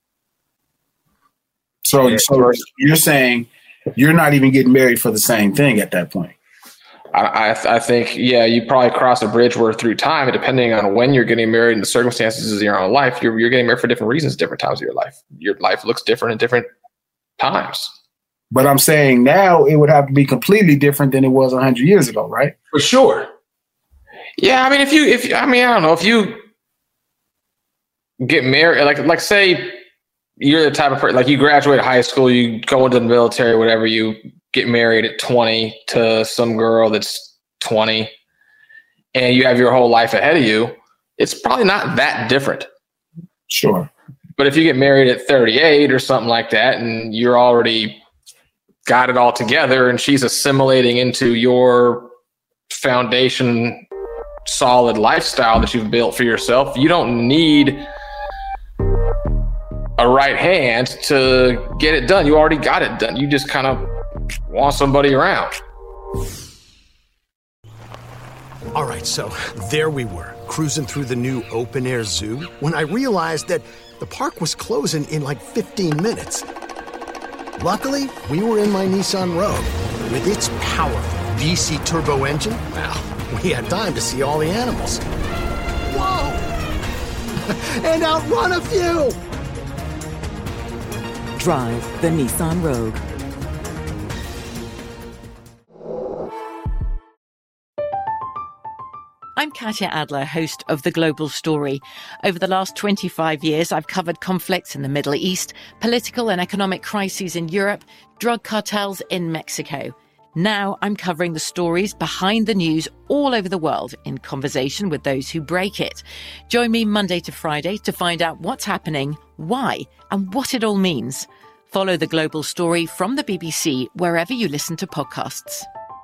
So, yeah. so you're saying you're not even getting married for the same thing at that point? I, I, I think, yeah, you probably cross a bridge where through time, depending on when you're getting married and the circumstances of your own life, you're, you're getting married for different reasons, different times of your life. Your life looks different at different times. But I'm saying now it would have to be completely different than it was one hundred years ago, right? For sure. Yeah, I mean, if you, if I mean, I don't know, if you get married, like, like say you're the type of person, like you graduate high school, you go into the military, whatever, you get married at twenty to some girl that's twenty, and you have your whole life ahead of you, it's probably not that different. Sure. But if you get married at thirty-eight or something like that, and you're already got it all together and she's assimilating into your foundation, solid lifestyle that you've built for yourself, you don't need a right hand to get it done. You already got it done. You just kind of want somebody around. All right, so there we were, cruising through the new open-air zoo, when I realized that the park was closing in like fifteen minutes. Luckily, we were in my Nissan Rogue. With its powerful V C turbo engine, well, we had time to see all the animals. Whoa! And outrun a few! Drive the Nissan Rogue. I'm Katya Adler, host of The Global Story. Over the last twenty-five years, I've covered conflicts in the Middle East, political and economic crises in Europe, drug cartels in Mexico. Now I'm covering the stories behind the news all over the world in conversation with those who break it. Join me Monday to Friday to find out what's happening, why, and what it all means. Follow The Global Story from the B B C wherever you listen to podcasts.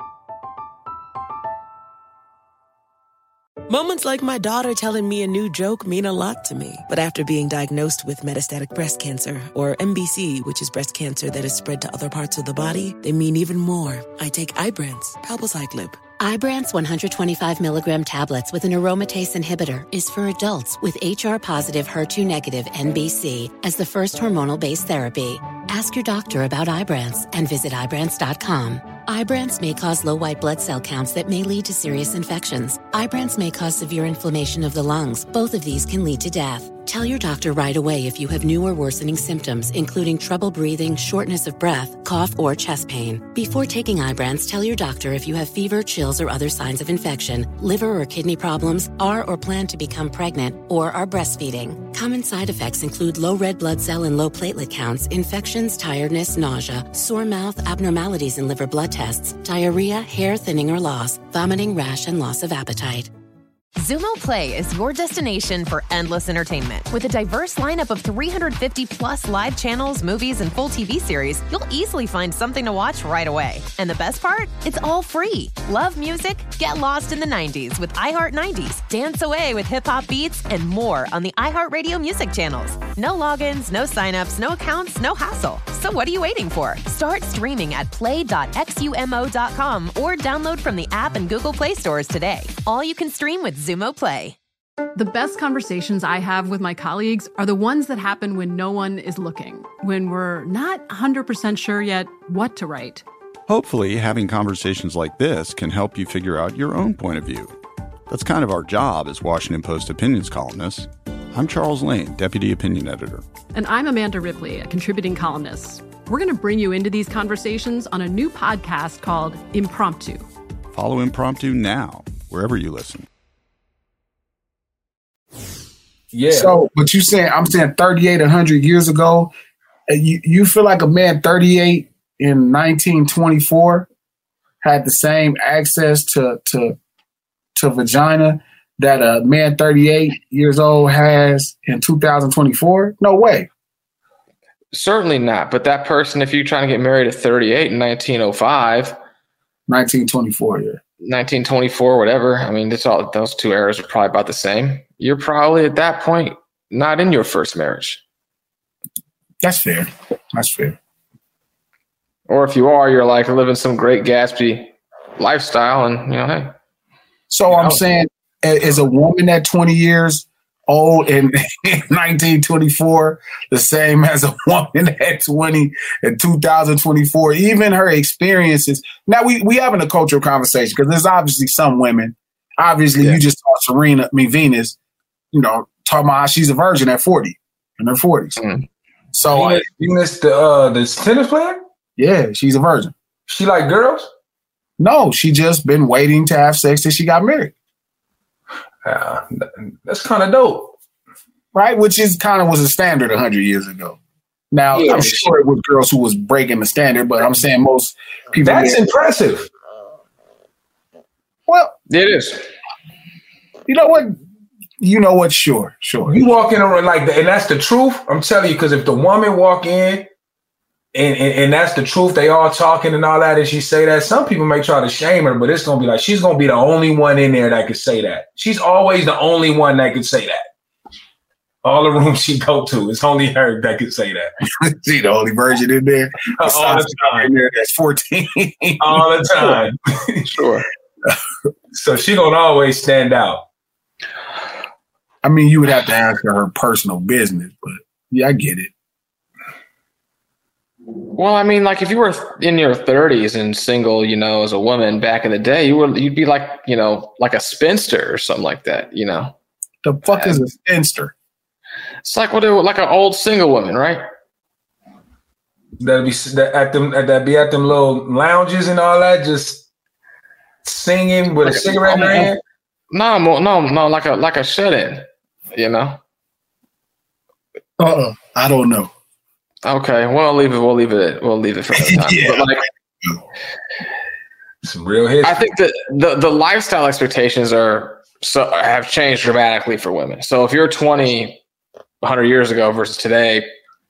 Moments like my daughter telling me a new joke mean a lot to me. But after being diagnosed with metastatic breast cancer, or M B C, which is breast cancer that is spread to other parts of the body, they mean even more. I take Ibrance, palbociclib. Ibrance one hundred twenty-five milligram tablets with an aromatase inhibitor is for adults with H R-positive, H E R two negative M B C as the first hormonal-based therapy. Ask your doctor about Ibrance and visit Ibrance dot com. Ibrance may cause low white blood cell counts that may lead to serious infections. Ibrance may cause severe inflammation of the lungs. Both of these can lead to death. Tell your doctor right away if you have new or worsening symptoms, including trouble breathing, shortness of breath, cough, or chest pain. Before taking Ibrance, tell your doctor if you have fever, chills, or other signs of infection, liver or kidney problems, are or plan to become pregnant, or are breastfeeding. Common side effects include low red blood cell and low platelet counts, infections, tiredness, nausea, sore mouth, abnormalities in liver blood tests, diarrhea, hair thinning or loss, vomiting, rash, and loss of appetite. Xumo Play is your destination for endless entertainment. With a diverse lineup of three hundred fifty plus live channels, movies, and full T V series, you'll easily find something to watch right away. And the best part? It's all free. Love music? Get lost in the nineties with iHeart nineties. Dance away with hip-hop beats and more on the iHeartRadio music channels. No logins, no signups, no accounts, no hassle. So what are you waiting for? Start streaming at play dot xumo dot com or download from the app and Google Play stores today. All you can stream with Xumo Play. The best conversations I have with my colleagues are the ones that happen when no one is looking, when we're not one hundred percent sure yet what to write. Hopefully, having conversations like this can help you figure out your own point of view. That's kind of our job as Washington Post opinions columnists. I'm Charles Lane, Deputy Opinion Editor. And I'm Amanda Ripley, a contributing columnist. We're going to bring you into these conversations on a new podcast called Impromptu. Follow Impromptu now, wherever you listen. Yeah. So, but you saying, I'm saying thirty-eight, one hundred years ago, you, you feel like a man thirty-eight in nineteen twenty-four had the same access to, to, to vagina that a man thirty-eight years old has in two thousand twenty-four? No way. Certainly not. But that person, if you're trying to get married at thirty-eight in nineteen oh five, nineteen twenty-four, yeah. nineteen twenty-four, whatever. I mean, it's all, those two eras are probably about the same. You're probably at that point not in your first marriage. That's fair. That's fair. Or if you are, you're like living some great Gatsby lifestyle, and you know, hey. So I'm know. saying, is a woman at twenty years old in nineteen twenty-four the same as a woman at twenty in two thousand twenty-four? Even her experiences. Now we we having a cultural conversation because there's obviously some women. Obviously, yeah. You just saw Serena, I mean Venus, you know, talking about how she's a virgin at forty in her forties. Mm. So Venus, Venus the uh, the tennis player. Yeah, she's a virgin. She like girls? No, she just been waiting to have sex till she got married. Uh, that's kind of dope. Right? Which is kind of was a standard one hundred years ago. Now, yeah, I'm sure it was girls who was breaking the standard, but I'm saying most people... That's impressive. Well... It is. You know what? You know what? Sure, sure. You walk in around like that, and that's the truth. I'm telling you, because if the woman walk in and, and and that's the truth, they all talking and all that, and she say that, some people may try to shame her, but it's gonna be like she's gonna be the only one in there that could say that. She's always the only one that could say that. All the rooms she go to, it's only her that could say that. She the only virgin in there. All the time. In there that's fourteen. All the time. Sure. So she gonna always stand out. I mean, you would have to ask her her personal business, but yeah, I get it. Well, I mean, like if you were in your thirties and single, you know, as a woman back in the day, you were you'd be like, you know, like a spinster or something like that, you know. The fuck is a spinster? It's like what like an old single woman, right? That'd be that at them that be at them little lounges and all that, just singing with like a cigarette in their hand. No, no, no, like a like a shut-in, you know. Uh-uh. I don't know. Okay, well, leave it. We'll leave it. We'll leave it for another time. Yeah. But like, some real history. I think that the the lifestyle expectations are so have changed dramatically for women. So if you're twenty, one hundred years ago versus today,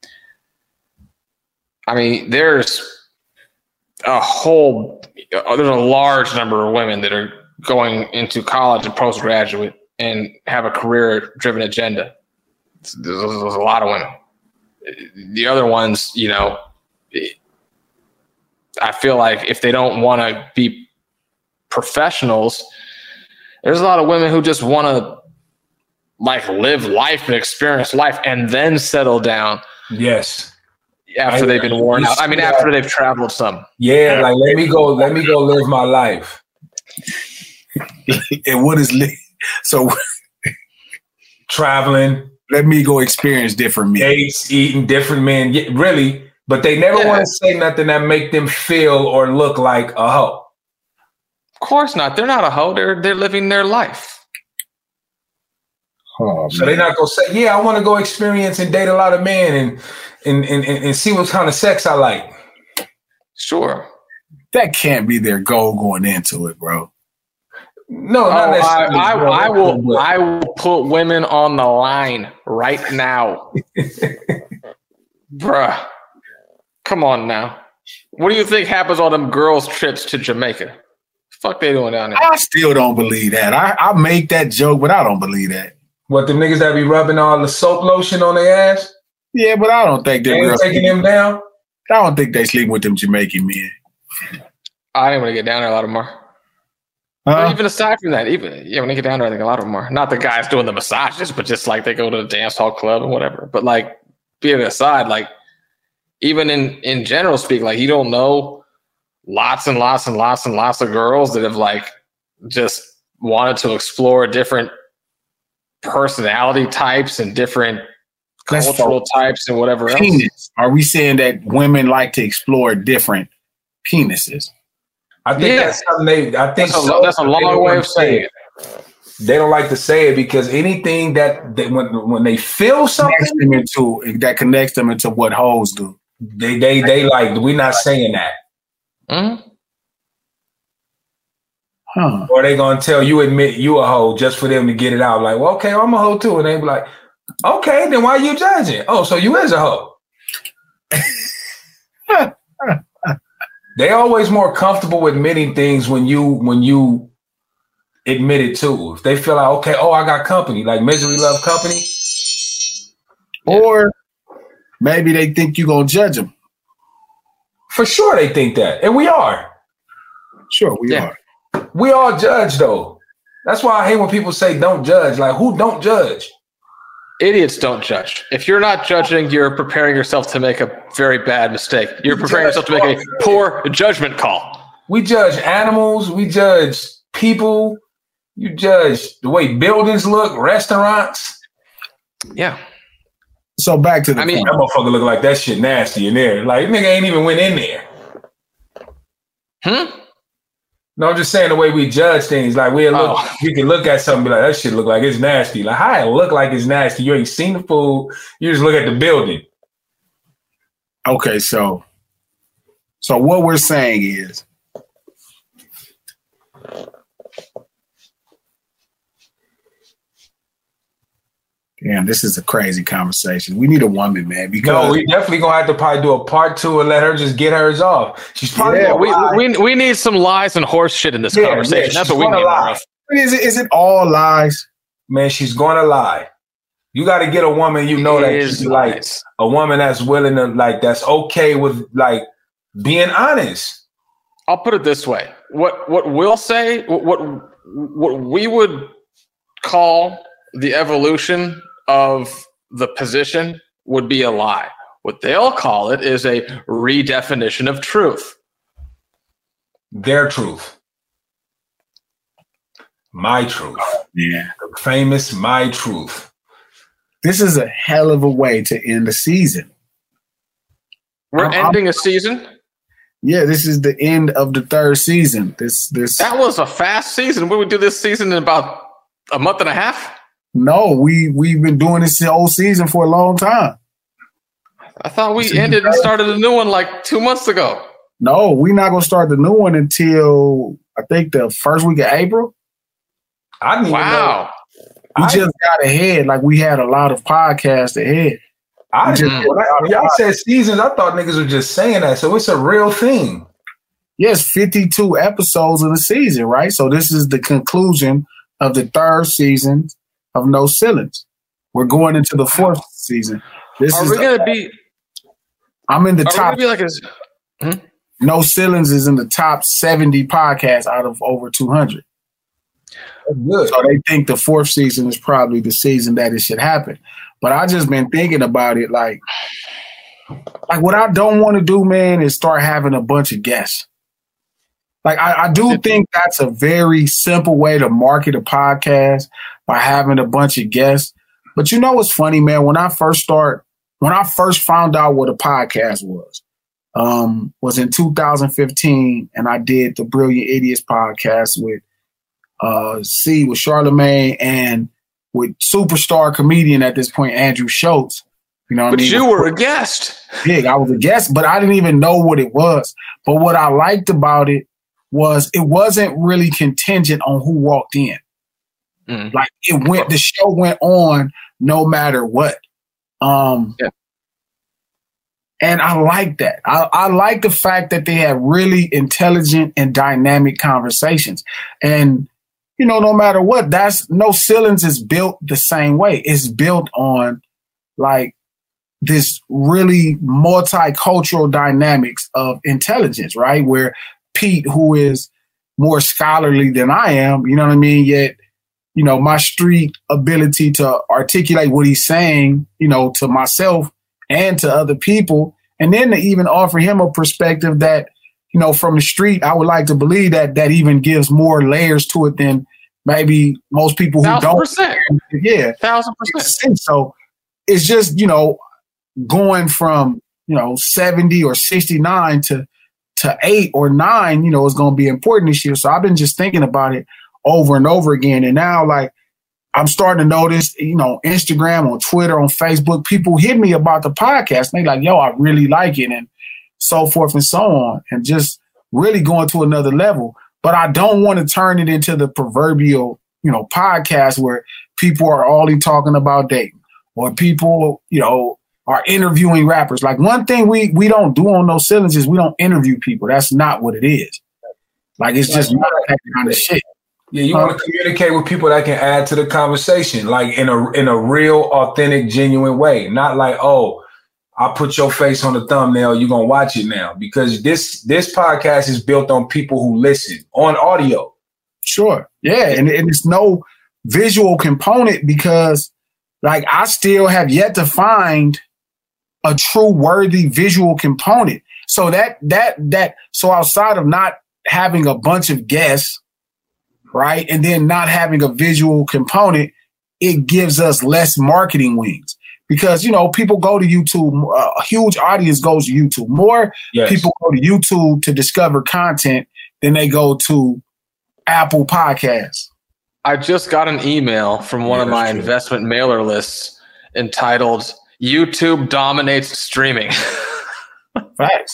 I mean, there's a whole there's a large number of women that are going into college and postgraduate and have a career-driven agenda. There's, there's a lot of women. The other ones, you know, I feel like if they don't want to be professionals, there's a lot of women who just want to like live life and experience life and then settle down. Yes. After I, they've been worn out. I mean, after they've traveled some. Yeah, like let me go, let me go live my life. And what is li- so traveling? Let me go experience different men. Dates, eating different men. Yeah, really, but they never yeah. want to say nothing that make them feel or look like a hoe. Of course not. They're not a hoe. They're they're living their life. Oh, so they're not gonna say, "Yeah, I want to go experience and date a lot of men and and and and, and see what kind of sex I like." Sure, that can't be their goal going into it, bro. No, oh, not I, I, I will. I will put women on the line right now, bruh. Come on now. What do you think happens on them girls' trips to Jamaica? Fuck, they doing down there? I still don't believe that. I, I make that joke, but I don't believe that. What, the niggas that be rubbing all the soap lotion on their ass? Yeah, but I don't think they're taking them down. I don't think they sleep with them Jamaican men. I didn't want to get down there. A lot of them are. Uh, even aside from that, even yeah, when they get down there, I think a lot of them are not the guys doing the massages, but just like they go to the dance hall club and whatever. But like, being aside, like even in in general speak, like you don't know lots and lots and lots and lots of girls that have like just wanted to explore different personality types and different That's cultural types and whatever penis. else. Are we saying that women like to explore different penises? I think yeah. that's something they. I think that's a, so, that's a long way of saying it. They don't like to say it because anything that they, when when they feel something connects them into, that connects them into what hoes do. They they they like we're not saying that. Mm-hmm. Huh. Or they gonna tell you admit you a hoe just for them to get it out. Like, well, okay, I'm a hoe too, and they be like, okay, then why you judging? Oh, so you is a hoe. They always more comfortable admitting things when you when you admit it too. If they feel like, okay, oh, I got company, like misery love company. Or maybe they think you gonna judge them. For sure, they think that, and we are. Sure, we yeah. are. We all judge though. That's why I hate when people say don't judge. Like, who don't judge? Idiots don't judge. If you're not judging, you're preparing yourself to make a very bad mistake. You're preparing yourself to make a poor judgment call. We judge animals. We judge people. You judge the way buildings look, restaurants. Yeah. So back to the I mean, point. that motherfucker look like that shit nasty in there. Like, nigga ain't even went in there. Hmm? No, I'm just saying the way we judge things. Like we look, Oh. we can look at something and be like, that shit look like it's nasty. Like how it look like it's nasty? You ain't seen the food. You just look at the building. Okay, so so what we're saying is damn, this is a crazy conversation. We need a woman, man. Because No, we definitely gonna have to probably do a part two and let her just get hers off. She's probably Yeah, gonna we, lie. we we need some lies and horse shit in this Yeah, conversation. yeah, That's she's what we gonna need. lie. Ralph. Is it is it all lies? Man, she's gonna lie. You got to get a woman you know that Is you like, lies. a woman that's willing to like, that's okay with like being honest. I'll put it this way: what what we'll say, what what, what we would call the evolution of the position would be a lie. What they'll call it is a redefinition of truth. Their truth. My truth. Yeah. The famous My Truth. This is a hell of a way to end the season. We're I'm- ending a season. Yeah, this is the end of the third season. This this That was a fast season. We would do this season in about a month and a half. No, we we've been doing this whole season for a long time. I thought we ended and started a new one like two months ago. No, we're not gonna start the new one until I think the first week of April. I didn't Wow. We I- just got ahead, like we had a lot of podcasts ahead. I We just, just- when, I, when y'all said seasons, I thought niggas were just saying that. So it's a real thing. Yes, fifty-two episodes of the season, right? So this is the conclusion of the third season of No Ceilings. We're going into the fourth season. This Are is we the- gonna be? I'm in the Are we top. gonna be like this? No Ceilings is in the top seventy podcasts out of over two hundred. Good. So they think the fourth season is probably the season that it should happen. But I just been thinking about it, like, like what I don't want to do, man, is start having a bunch of guests. Like I, I do think that's a very simple way to market a podcast by having a bunch of guests. But you know what's funny, man? When I first start, when I first found out what a podcast was, um, was in two thousand fifteen, and I did the Brilliant Idiots podcast with uh, C with Charlemagne and with superstar comedian at this point, Andrew Schultz. You know what But I mean? you were a guest. Big. I was a guest, but I didn't even know what it was. But what I liked about it was it wasn't really contingent on who walked in. Mm. Like it went, the show went on no matter what. Um, Yeah. And I like that. I, I like the fact that they have really intelligent and dynamic conversations. And, you know, no matter what, that's No Ceilings is built the same way. It's built on like this really multicultural dynamics of intelligence, right? Where Pete, who is more scholarly than I am, you know what I mean? Yet, you know, my street ability to articulate what he's saying, you know, to myself and to other people, and then to even offer him a perspective that, you know, from the street, I would like to believe that that even gives more layers to it than maybe most people who Thousand don't. percent. Yeah. Thousand percent. So it's just, you know, going from, you know, seventy or sixty-nine to to eight or nine, you know, is going to be important this year. So I've been just thinking about it over and over again. And now, like, I'm starting to notice, you know, Instagram, on Twitter, on Facebook, people hit me about the podcast. And they like, yo, I really like it, and so forth and so on, and just really going to another level. But I don't want to turn it into the proverbial, you know, podcast where people are only talking about dating, or people, you know, are interviewing rappers. Like, one thing we we don't do on No Ceilings is we don't interview people. That's not what it is. Like, it's just not that kind of shit. Yeah, you want to communicate with people that can add to the conversation, like in a in a real, authentic, genuine way. Not like, oh, I put your face on the thumbnail, you're gonna watch it now. Because this this podcast is built on people who listen on audio. Sure. Yeah. And, and it's no visual component because, like, I still have yet to find a true worthy visual component. So that that that so outside of not having a bunch of guests, right, and then not having a visual component, it gives us less marketing wings. because, you know, people go to YouTube. Uh, a huge audience goes to YouTube. More yes. people go to YouTube to discover content than they go to Apple Podcasts. I just got an email from one yeah, of my true. investment mailer lists entitled YouTube Dominates Streaming. Facts.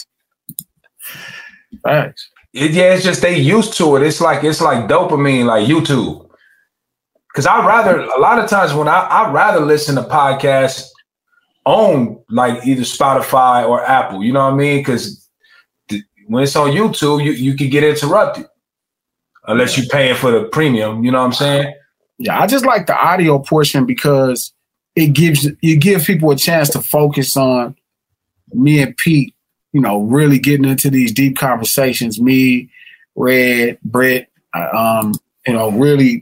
Facts. It, yeah, it's just they used to it. It's like it's like dopamine, like YouTube. Because I rather a lot of times when I I rather listen to podcasts on like either Spotify or Apple. You know what I mean? Because th- when it's on YouTube, you you can get interrupted unless you're paying for the premium. You know what I'm saying? Yeah, I just like the audio portion because it gives you give people a chance to focus on me and Pete. You know, really getting into these deep conversations. Me, Red, Brett, um, you know, really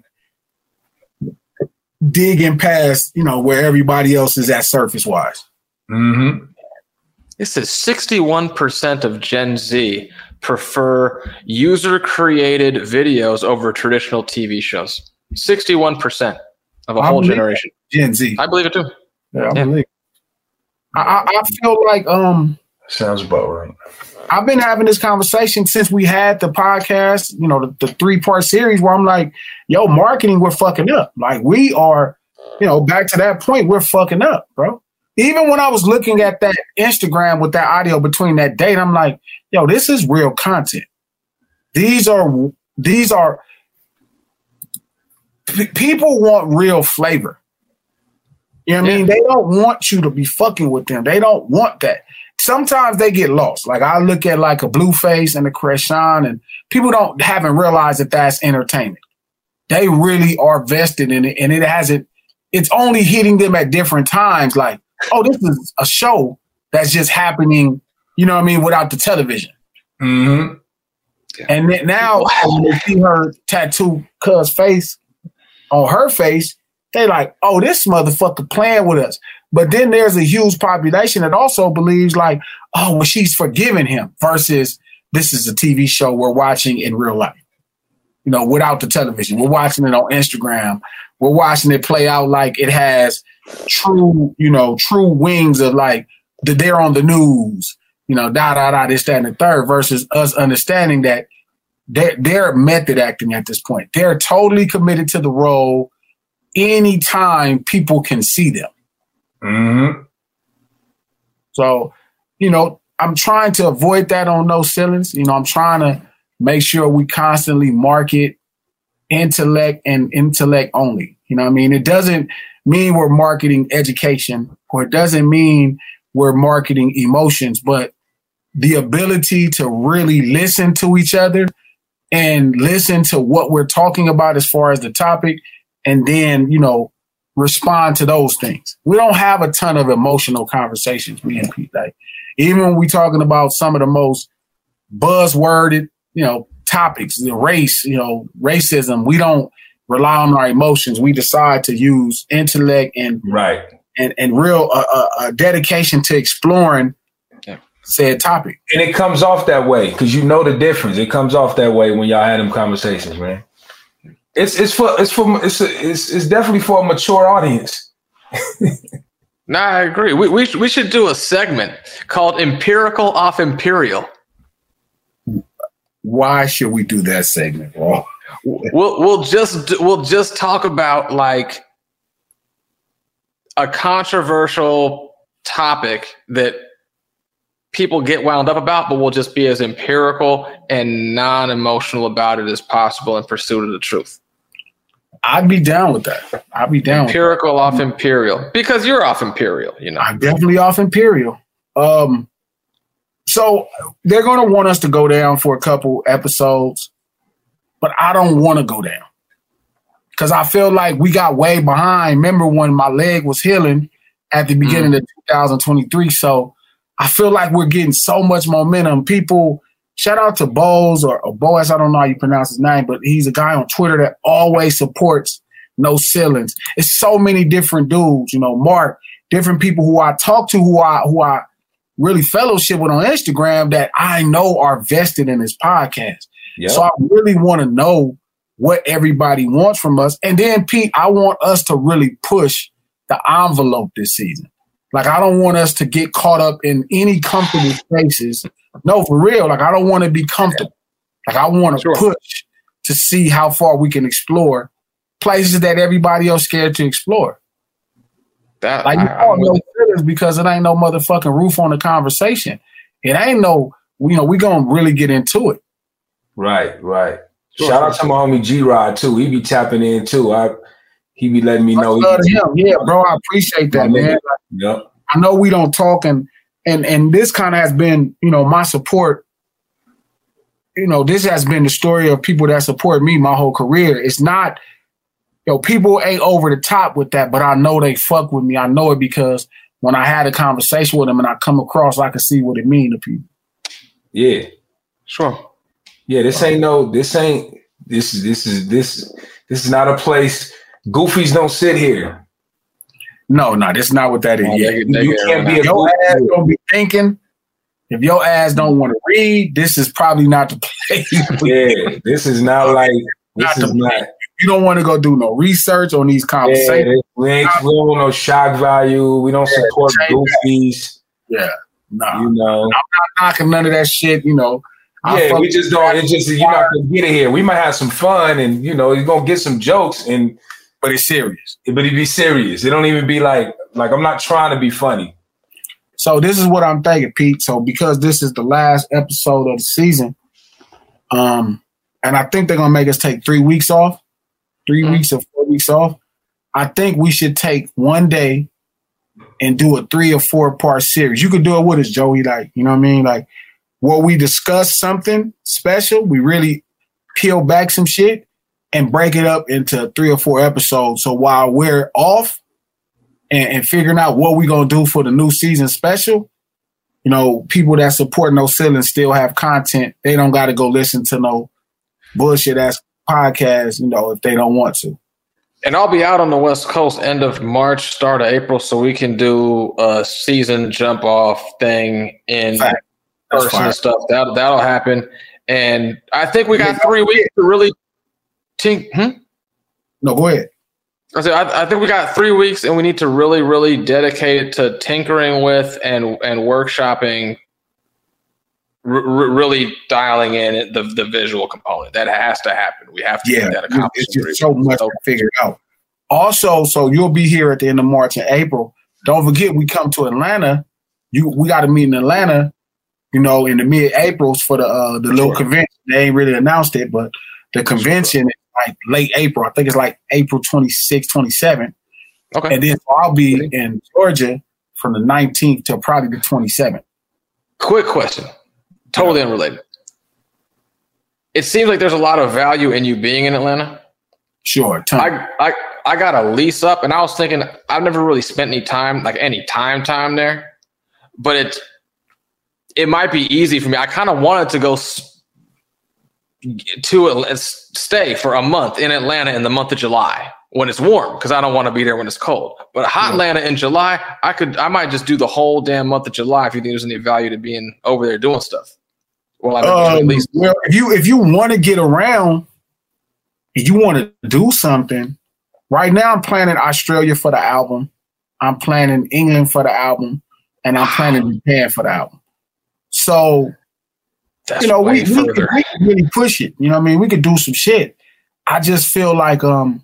digging past, you know, where everybody else is at surface wise. Mm-hmm. This is sixty-one percent of Gen Z prefer user created videos over traditional T V shows. sixty-one percent of a I whole generation. Gen Z. I believe it too. Yeah, I yeah. believe. I, I, I feel like um. Sounds about right. I've been having this conversation since we had the podcast, you know, the, the three-part series where I'm like, yo, marketing, we're fucking up. Like we are, you know, back to that point, we're fucking up, bro. Even when I was looking at that Instagram with that audio between that date, I'm like, yo, this is real content. These are, these are, p- people want real flavor. You know what yeah. I mean? They don't want you to be fucking with them. They don't want that. Sometimes they get lost. Like I look at like a Blueface and a Krishan, and people don't haven't realized that that's entertainment. They really are vested in it, and it hasn't. It's only hitting them at different times. Like, oh, this is a show that's just happening. You know what I mean? Without the television. Mm-hmm. And then now when they see her tattoo cuz face on her face, they like, oh, this motherfucker playing with us. But then there's a huge population that also believes like, oh, well, she's forgiving him versus this is a T V show we're watching in real life. You know, without the television. We're watching it on Instagram. We're watching it play out like it has true, you know, true wings of like the they're on the news, you know, da, da, da, this, that, and the third versus us understanding that they're, they're method acting at this point. They're totally committed to the role anytime people can see them. Mm-hmm. So, you know, I'm trying to avoid that on No Ceilings. You know, I'm trying to make sure we constantly market intellect and intellect only. You know what I mean? It doesn't mean we're marketing education, or it doesn't mean we're marketing emotions, but the ability to really listen to each other and listen to what we're talking about as far as the topic, and then, you know, respond to those things. We don't have a ton of emotional conversations, me and Pete. Like, even when we're talking about some of the most buzzworded, you know, topics, the race, you know, racism, we don't rely on our emotions. We decide to use intellect and right and and real uh, uh, uh, dedication to exploring yeah. said topic. And it comes off that way because you know the difference. It comes off that way when y'all had them conversations, man. It's it's for it's for it's it's it's definitely for a mature audience. No, I agree. We we we should do a segment called "Empirical Off Imperial." Why should we do that segment, bro? We'll we'll just we'll just talk about like a controversial topic that people get wound up about, but we'll just be as empirical and non-emotional about it as possible in pursuit of the truth. I'd be down with that. I'd be down empirical with that. Off imperial, because you're off imperial, you know. I'm definitely off imperial. Um, so they're going to want us to go down for a couple episodes, but I don't want to go down because I feel like we got way behind. Remember when my leg was healing at the beginning mm. of two thousand twenty-three? So I feel like we're getting so much momentum. People, shout out to Boaz or, or Boaz, I don't know how you pronounce his name, but he's a guy on Twitter that always supports No Ceilings. It's so many different dudes, you know, Mark, different people who I talk to, who I who I really fellowship with on Instagram that I know are vested in this podcast. Yep. So I really want to know what everybody wants from us. And then, Pete, I want us to really push the envelope this season. Like, I don't want us to get caught up in any comfortable spaces. No, for real. Like, I don't want to be comfortable. Like, I want to sure. push to see how far we can explore places that everybody else scared to explore. That, like, you call no feelings because it ain't no motherfucking roof on the conversation. It ain't no, you know, we gonna really get into it. Right, right. Sure, Shout out sure. to my homie G-Rod, too. He be tapping in, too. I He be letting me know. Love him. Yeah, bro, I appreciate that, man. Like, yep. I know we don't talk, and and and this kind of has been, you know, my support. You know, this has been the story of people that support me my whole career. It's not, you know, people ain't over the top with that, but I know they fuck with me. I know it because when I had a conversation with them and I come across, I can see what it mean to people. Yeah, sure. Yeah, this ain't no, this ain't, this is, this is, this, this is not a place. Goofies don't sit here. No, no, that's not what that is. Oh, yeah. they, they you can't be. If your ass don't be thinking. If your ass don't want to read, this is probably not the place. Yeah, this is not like this not is not. You don't want to go do no research on these conversations. Yeah, we ain't we don't want no shock value. We don't yeah, support goofies. Yeah, no, nah. You know, I'm not knocking none of that shit. You know. Yeah, we just don't. It's just you're not gonna get it here. We might have some fun, and you know, you're gonna get some jokes, and but it's serious. But it be serious. It don't even be like like I'm not trying to be funny. So this is what I'm thinking, Pete. So because this is the last episode of the season, um, and I think they're gonna make us take three weeks off, three mm-hmm. weeks or four weeks off. I think we should take one day and do a three or four part series. You could do it with us, Joey. Like, you know what I mean? Like, where we discuss something special, we really peel back some shit and break it up into three or four episodes. So while we're off and, and figuring out what we're going to do for the new season special, you know, people that support No Ceilings still have content. They don't got to go listen to no bullshit ass podcast, you know, if they don't want to. And I'll be out on the West Coast end of March, start of April, so we can do a season jump off thing in Fact. person and stuff. That that'll happen. And I think we got three weeks to really tink. Hmm? No, go ahead. I said I, I think we got three weeks, and we need to really, really dedicate it to tinkering with and and workshopping. R- really dialing in the the visual component that has to happen. We have to yeah, get that accomplished. It's just so much to figure out. Also, so you'll be here at the end of March and April. Don't forget, we come to Atlanta. You we got to meet in Atlanta. You know, in the mid Aprils for the uh, the little sure. convention. They ain't really announced it, but the convention sure. is like late April. I think it's like April twenty-sixth, twenty-seventh. Okay, and then so I'll be in Georgia from the nineteenth to probably the twenty-seventh. Quick question. Totally unrelated. It seems like there's a lot of value in you being in Atlanta. Sure. I, I I got a lease up, and I was thinking I've never really spent any time, like any time time there, but it it might be easy for me. I kind of wanted to go s- to it, stay for a month in Atlanta in the month of July when it's warm, because I don't want to be there when it's cold. But hot yeah. Atlanta in July, I could I might just do the whole damn month of July if you think there's any value to being over there doing stuff. Well, um, at least well, if you if you want to get around, if you want to do something, right now I'm planning Australia for the album, I'm planning England for the album, and I'm planning Japan for the album. So, That's you know, we, we, could, we could really push it. You know what I mean? We could do some shit. I just feel like um,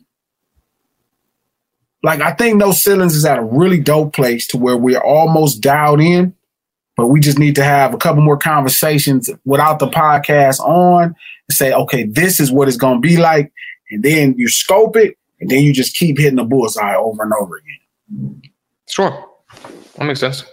like I think No Ceilings is at a really dope place to where we're almost dialed in. But we just need to have a couple more conversations without the podcast on and say, okay, this is what it's going to be like. And then you scope it, and then you just keep hitting the bullseye over and over again. Sure. That makes sense.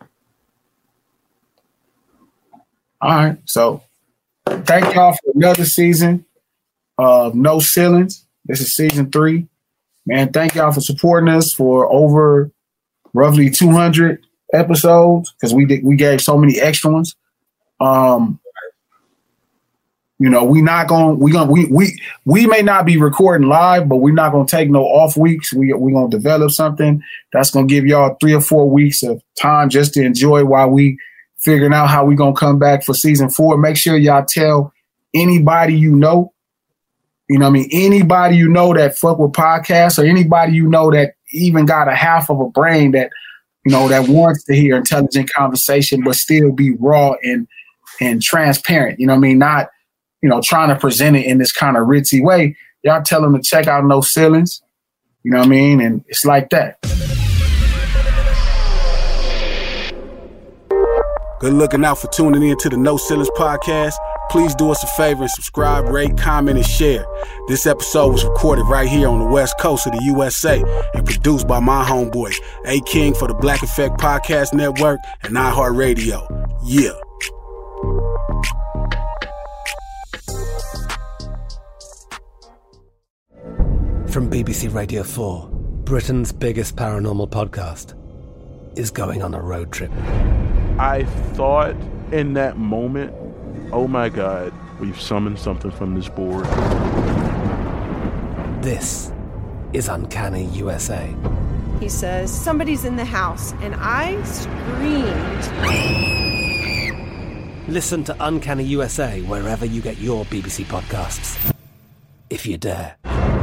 All right. So thank y'all for another season of No Ceilings. This is season three. Man, thank y'all for supporting us for over roughly two hundred episodes, because we did we gave so many extra ones. Um, you know, we not gonna we gonna we we we may not be recording live, but we're not gonna take no off weeks. We we gonna develop something that's gonna give y'all three or four weeks of time just to enjoy while we figuring out how we gonna come back for season four. Make sure y'all tell anybody you know. You know what I mean? Anybody you know that fuck with podcasts, or anybody you know that even got a half of a brain that you know, that wants to hear intelligent conversation, but still be raw and and transparent. You know what I mean? Not, you know, trying to present it in this kind of ritzy way. Y'all tell them to check out No Ceilings. You know what I mean? And it's like that. Good looking out for tuning in to the No Ceilings podcast. Please do us a favor and subscribe, rate, comment, and share. This episode was recorded right here on the west coast of the U S A and produced by my homeboy, A. King, for the Black Effect Podcast Network and iHeartRadio. Yeah. From B B C Radio four, Britain's biggest paranormal podcast is going on a road trip. I thought in that moment, oh my God, we've summoned something from this board. This is Uncanny U S A. He says, somebody's in the house, and I screamed. Listen to Uncanny U S A wherever you get your B B C podcasts, if you dare.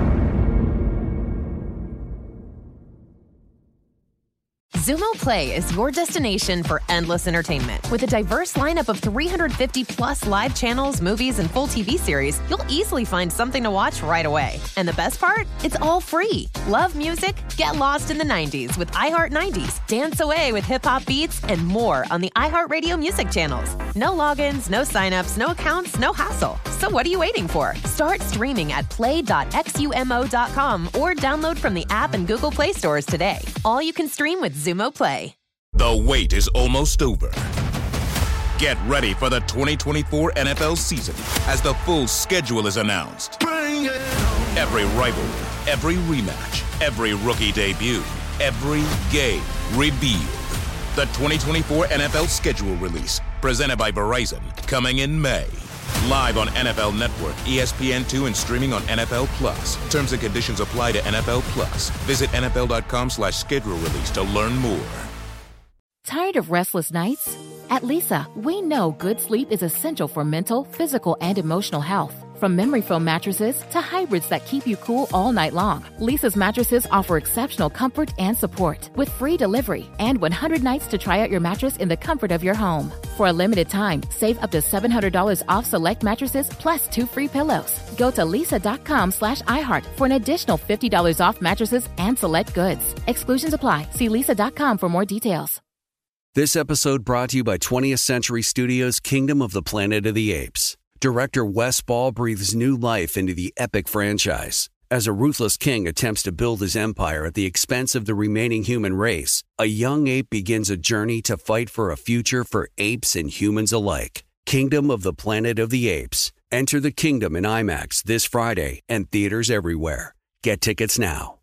Xumo Play is your destination for endless entertainment. With a diverse lineup of three hundred fifty plus live channels, movies, and full T V series, you'll easily find something to watch right away. And the best part? It's all free. Love music? Get lost in the nineties with iHeart nineties. Dance away with hip-hop beats and more on the iHeartRadio music channels. No logins, no signups, no accounts, no hassle. So what are you waiting for? Start streaming at play dot xumo dot com or download from the app and Google Play stores today. All you can stream with Xumo Play. The wait is almost over. Get ready for the twenty twenty-four N F L season as the full schedule is announced. Every rivalry, every rematch, every rookie debut, every game revealed. The twenty twenty-four N F L schedule release, presented by Verizon, coming in May. Live on N F L Network, E S P N two, and streaming on N F L Plus. Terms and conditions apply to N F L Plus. Visit N F L dot com slash schedule release to learn more. Tired of restless nights? At Leesa, we know good sleep is essential for mental, physical, and emotional health. From memory foam mattresses to hybrids that keep you cool all night long, Leesa's mattresses offer exceptional comfort and support with free delivery and one hundred nights to try out your mattress in the comfort of your home. For a limited time, save up to seven hundred dollars off select mattresses plus two free pillows. Go to leesa dot com slash iHeart for an additional fifty dollars off mattresses and select goods. Exclusions apply. See leesa dot com for more details. This episode brought to you by twentieth Century Studios' Kingdom of the Planet of the Apes. Director Wes Ball breathes new life into the epic franchise. As a ruthless king attempts to build his empire at the expense of the remaining human race, a young ape begins a journey to fight for a future for apes and humans alike. Kingdom of the Planet of the Apes. Enter the kingdom in IMAX this Friday and theaters everywhere. Get tickets now.